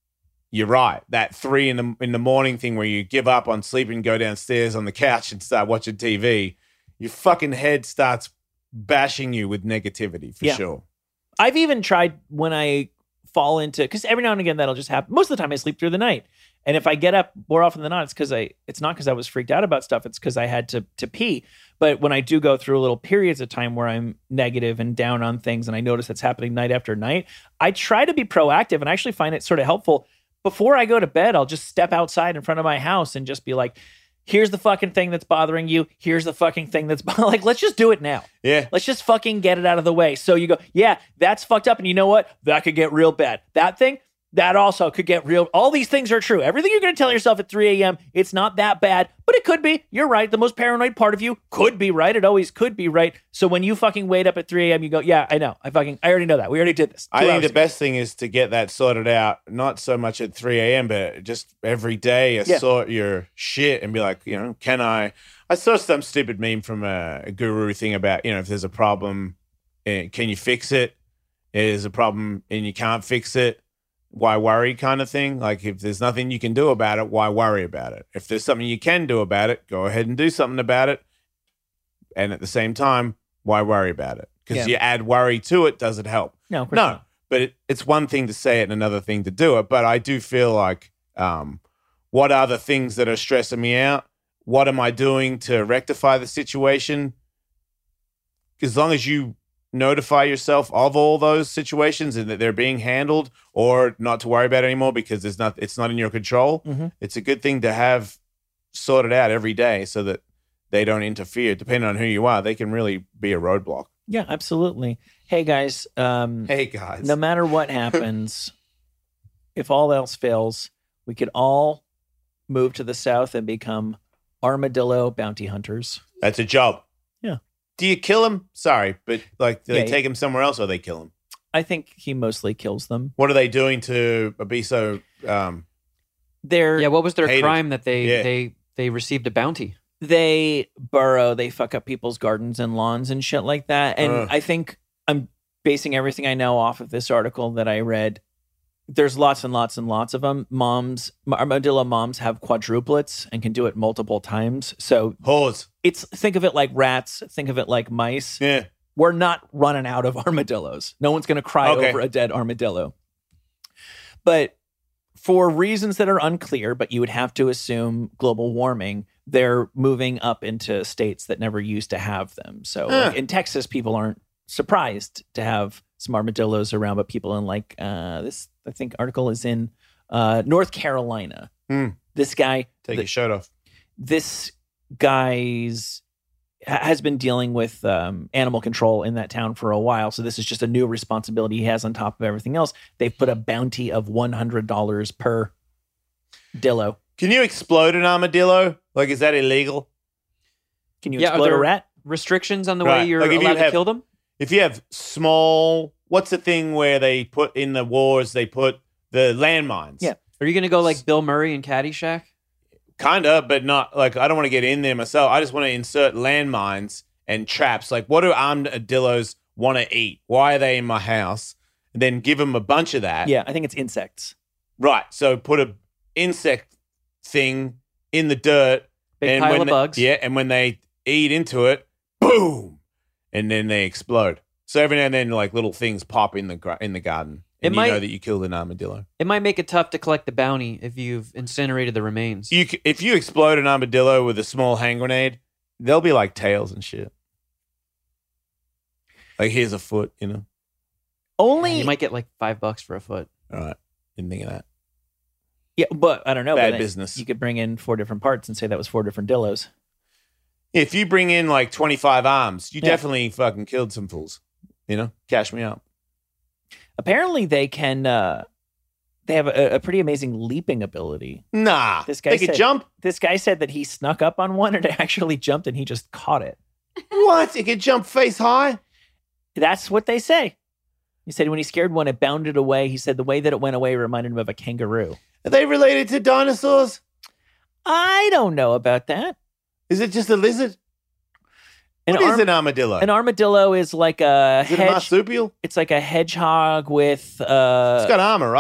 you're right. That 3 in the morning thing where you give up on sleep and go downstairs on the couch and start watching TV, your fucking head starts bashing you with negativity for sure. I've even tried when I fall into, because every now and again that'll just happen. Most of the time I sleep through the night. And if I get up more often than not, it's not because I was freaked out about stuff. It's because I had to pee. But when I do go through little periods of time where I'm negative and down on things and I notice that's happening night after night, I try to be proactive and I actually find it sort of helpful. Before I go to bed, I'll just step outside in front of my house and just be like, here's the fucking thing that's bothering you. Here's the fucking thing that's like, let's just do it now. Yeah. Let's just fucking get it out of the way. So you go, yeah, that's fucked up. And you know what? That could get real bad. That thing, that also could get real. All these things are true. Everything you're going to tell yourself at 3 a.m., it's not that bad, but it could be. You're right. The most paranoid part of you could be right. It always could be right. So when you fucking wait up at 3 a.m., you go, yeah, I know. I already know that. We already did this. I think the best thing is to get that sorted out, not so much at 3 a.m., but just every day, sort your shit and be like, can I saw some stupid meme from a guru thing about, if there's a problem, can you fix it? There's a problem and you can't fix it. Why worry kind of thing? Like if there's nothing you can do about it, why worry about it? If there's something you can do about it, go ahead and do something about it. And at the same time, why worry about it? Because you add worry to it, does it help? No, of course not. But it's one thing to say it and another thing to do it. But I do feel like what are the things that are stressing me out? What am I doing to rectify the situation? As long as you notify yourself of all those situations and that they're being handled or not to worry about it anymore because it's not in your control. Mm-hmm. It's a good thing to have sorted out every day so that they don't interfere. Depending on who you are, they can really be a roadblock. Yeah, absolutely. Hey guys. No matter what happens, if all else fails, we could all move to the south and become armadillo bounty hunters. That's a job. Yeah. Do you kill him? Sorry, but do they Yeah, take him somewhere else or they kill him? I think he mostly kills them. What are they doing to be so... what was their hated? crime that they received a bounty? They burrow, they fuck up people's gardens and lawns and shit like that. And I think I'm basing everything I know off of this article that I read. There's lots and lots and lots of them. Armadillo moms have quadruplets and can do it multiple times. So Whores. think of it like rats. Think of it like mice. Yeah. We're not running out of armadillos. No one's going to cry over a dead armadillo. But for reasons that are unclear, but you would have to assume global warming, they're moving up into states that never used to have them. So like in Texas, people aren't surprised to have some armadillos around, but people in this, I think, article is in North Carolina. This guy... Take your shirt off. This has been dealing with animal control in that town for a while. So this is just a new responsibility he has on top of everything else. They've put a bounty of $100 per dillo. Can you explode an armadillo? Like, is that illegal? Can you explode a rat? Restrictions on the way you're allowed to kill them? If you have small, what's the thing where they put in the wars, they put the landmines? Yeah. Are you going to go like Bill Murray in Caddyshack? Kind of, but not like, I don't want to get in there myself. I just want to insert landmines and traps. Like, what do armadillos want to eat? Why are they in my house? And then give them a bunch of that. Yeah, I think it's insects. Right. So put a insect thing in the dirt. Big pile of bugs. Yeah, and when they eat into it, boom, and then they explode. So every now and then, like little things pop in the garden, and you know that you killed an armadillo. It might make it tough to collect the bounty if you've incinerated the remains. If you explode an armadillo with a small hand grenade, they'll be like tails and shit. Like here's a foot, Only you might get like $5 for a foot. All right, didn't think of that. Yeah, but I don't know. Bad business. You could bring in 4 different parts and say that was 4 different dillos. If you bring in like 25 arms, you definitely fucking killed some fools. Cash me out. Apparently, they can. They have a pretty amazing leaping ability. Nah, this guy they could jump. This guy said that he snuck up on one and it actually jumped and he just caught it. What? It could jump face high? That's what they say. He said when he scared one, it bounded away. He said the way that it went away reminded him of a kangaroo. Are they related to dinosaurs? I don't know about that. Is it just a lizard? What is an armadillo? An armadillo is like a Is it a marsupial? It's like a hedgehog with... it's got armor, right?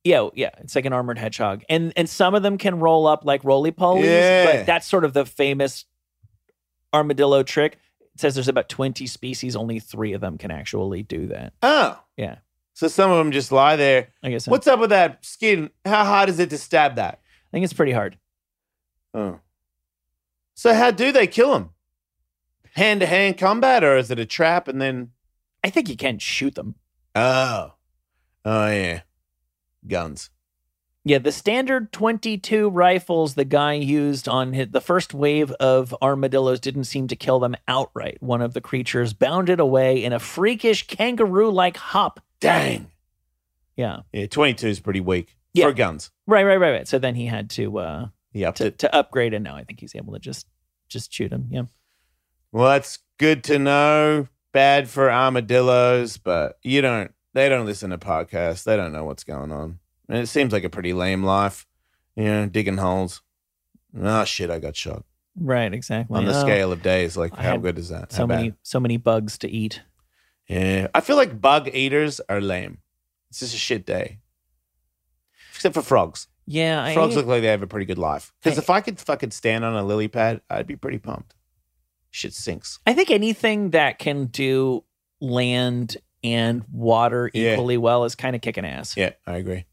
Yeah, it's like an armored hedgehog. And some of them can roll up like roly-polies, Yeah. but that's sort of the famous armadillo trick. It says there's about 20 species, only 3 of them can actually do that. Oh. Yeah. So some of them just lie there. I guess so. What's up with that skin? How hard is it to stab that? I think it's pretty hard. Oh. So how do they kill them? Hand-to-hand combat, or is it a trap and then... I think you can shoot them. Oh, yeah. Guns. Yeah, the standard 22 rifles the guy used on the first wave of armadillos didn't seem to kill them outright. One of the creatures bounded away in a freakish kangaroo-like hop. Dang. Yeah. Yeah, 22 is pretty weak Yeah. for guns. Right. So then he had to He upped it. to upgrade, and now I think he's able to just shoot him. Yeah. Well, that's good to know. Bad for armadillos, but they don't listen to podcasts. They don't know what's going on. And it seems like a pretty lame life, digging holes. Oh, shit, I got shot. Right, exactly. On the scale of days, like, I how had good is that? So How bad? many bugs to eat. Yeah. I feel like bug eaters are lame. It's just a shit day. Except for frogs. Yeah, Frogs look like they have a pretty good life. Because I- if I could fucking stand on a lily pad, I'd be pretty pumped. Shit sinks. I think anything that can do land and water Yeah. equally well is kind of kicking ass. Yeah, I agree.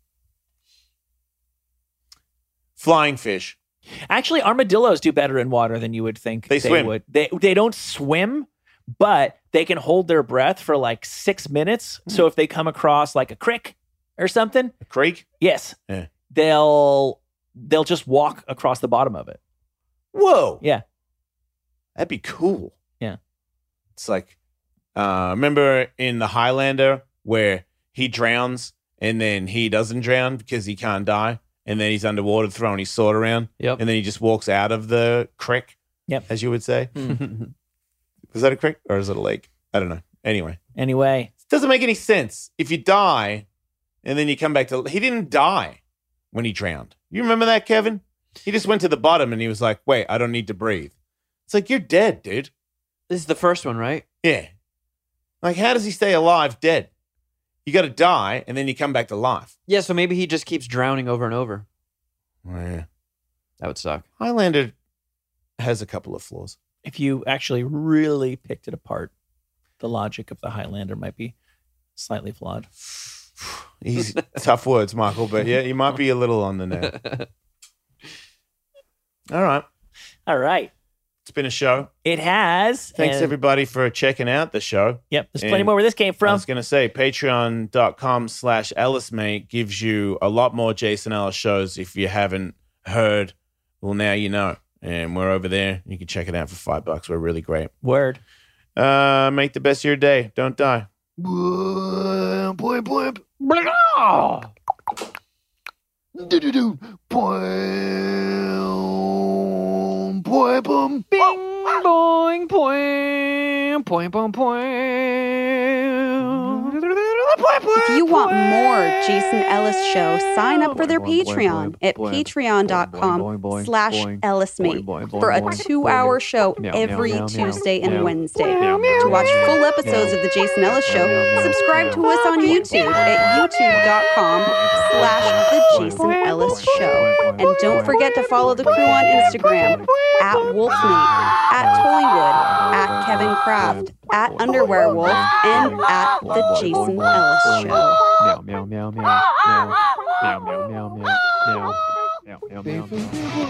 Flying fish. Actually, armadillos do better in water than you would think They swim. would. They don't swim, but they can hold their breath for like 6 minutes. So if they come across like a creek or something, A creek? yes, Yeah. they'll just walk across the bottom of it. Whoa. Yeah. That'd be cool. Yeah. It's like, remember in The Highlander where he drowns and then he doesn't drown because he can't die? And then he's underwater throwing his sword around. Yep. And then he just walks out of the creek. Yep. As you would say. Mm. Is that a creek or is it a lake? I don't know. Anyway. Anyway, It doesn't make any sense. If you die and then you come back to... He didn't die when he drowned. You remember that, Kevin? He just went to the bottom and he was like, wait, I don't need to breathe. It's like, you're dead, dude. This is the first one, right? Yeah. Like, how does he stay alive dead? You got to die and then you come back to life. Yeah, so maybe he just keeps drowning over and over. Oh, yeah. That would suck. Highlander has a couple of flaws. if you actually really picked it apart, the logic of the Highlander might be slightly flawed. He's tough words, Michael, but yeah, you might be a little on the net. All right. All right. It's been a show. It has. Thanks, and- everybody, for checking out the show. Yep. There's plenty And more where this came I from. was going to say, patreon.com/EllisMate gives you a lot more Jason Ellis shows. If you haven't heard, well, now you know. And we're over there. You can check it out for $5. We're really great. Word. Make the best of your day. Don't die. Bing, boing, poing, poing, poing, poing. If you want more Jason Ellis Show, sign up for their Patreon at patreon.com/EllisMate for a 2-hour show every Tuesday and Wednesday. To watch full episodes of The Jason Ellis Show, subscribe to us on YouTube at youtube.com/The Jason Ellis Show. And don't forget to follow the crew on Instagram at Wolfmate, at Tollywood, at Kevin Kraft, at Underwearwolf, and at The Jason Ellis Show. Meow, meow, meow, meow, meow, meow, meow, meow, meow, meow, meow, meow, meow.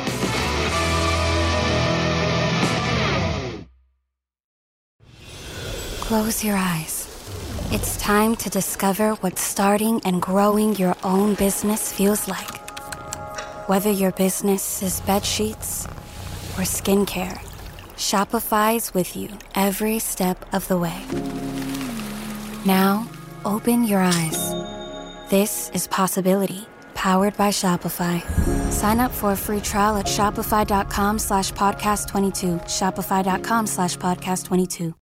Close your eyes. It's time to discover what starting and growing your own business feels like. Whether your business is bed sheets or skincare, Shopify's with you every step of the way. Now, open your eyes. This is Possibility, powered by Shopify. Sign up for a free trial at shopify.com/podcast22. Shopify.com/podcast22.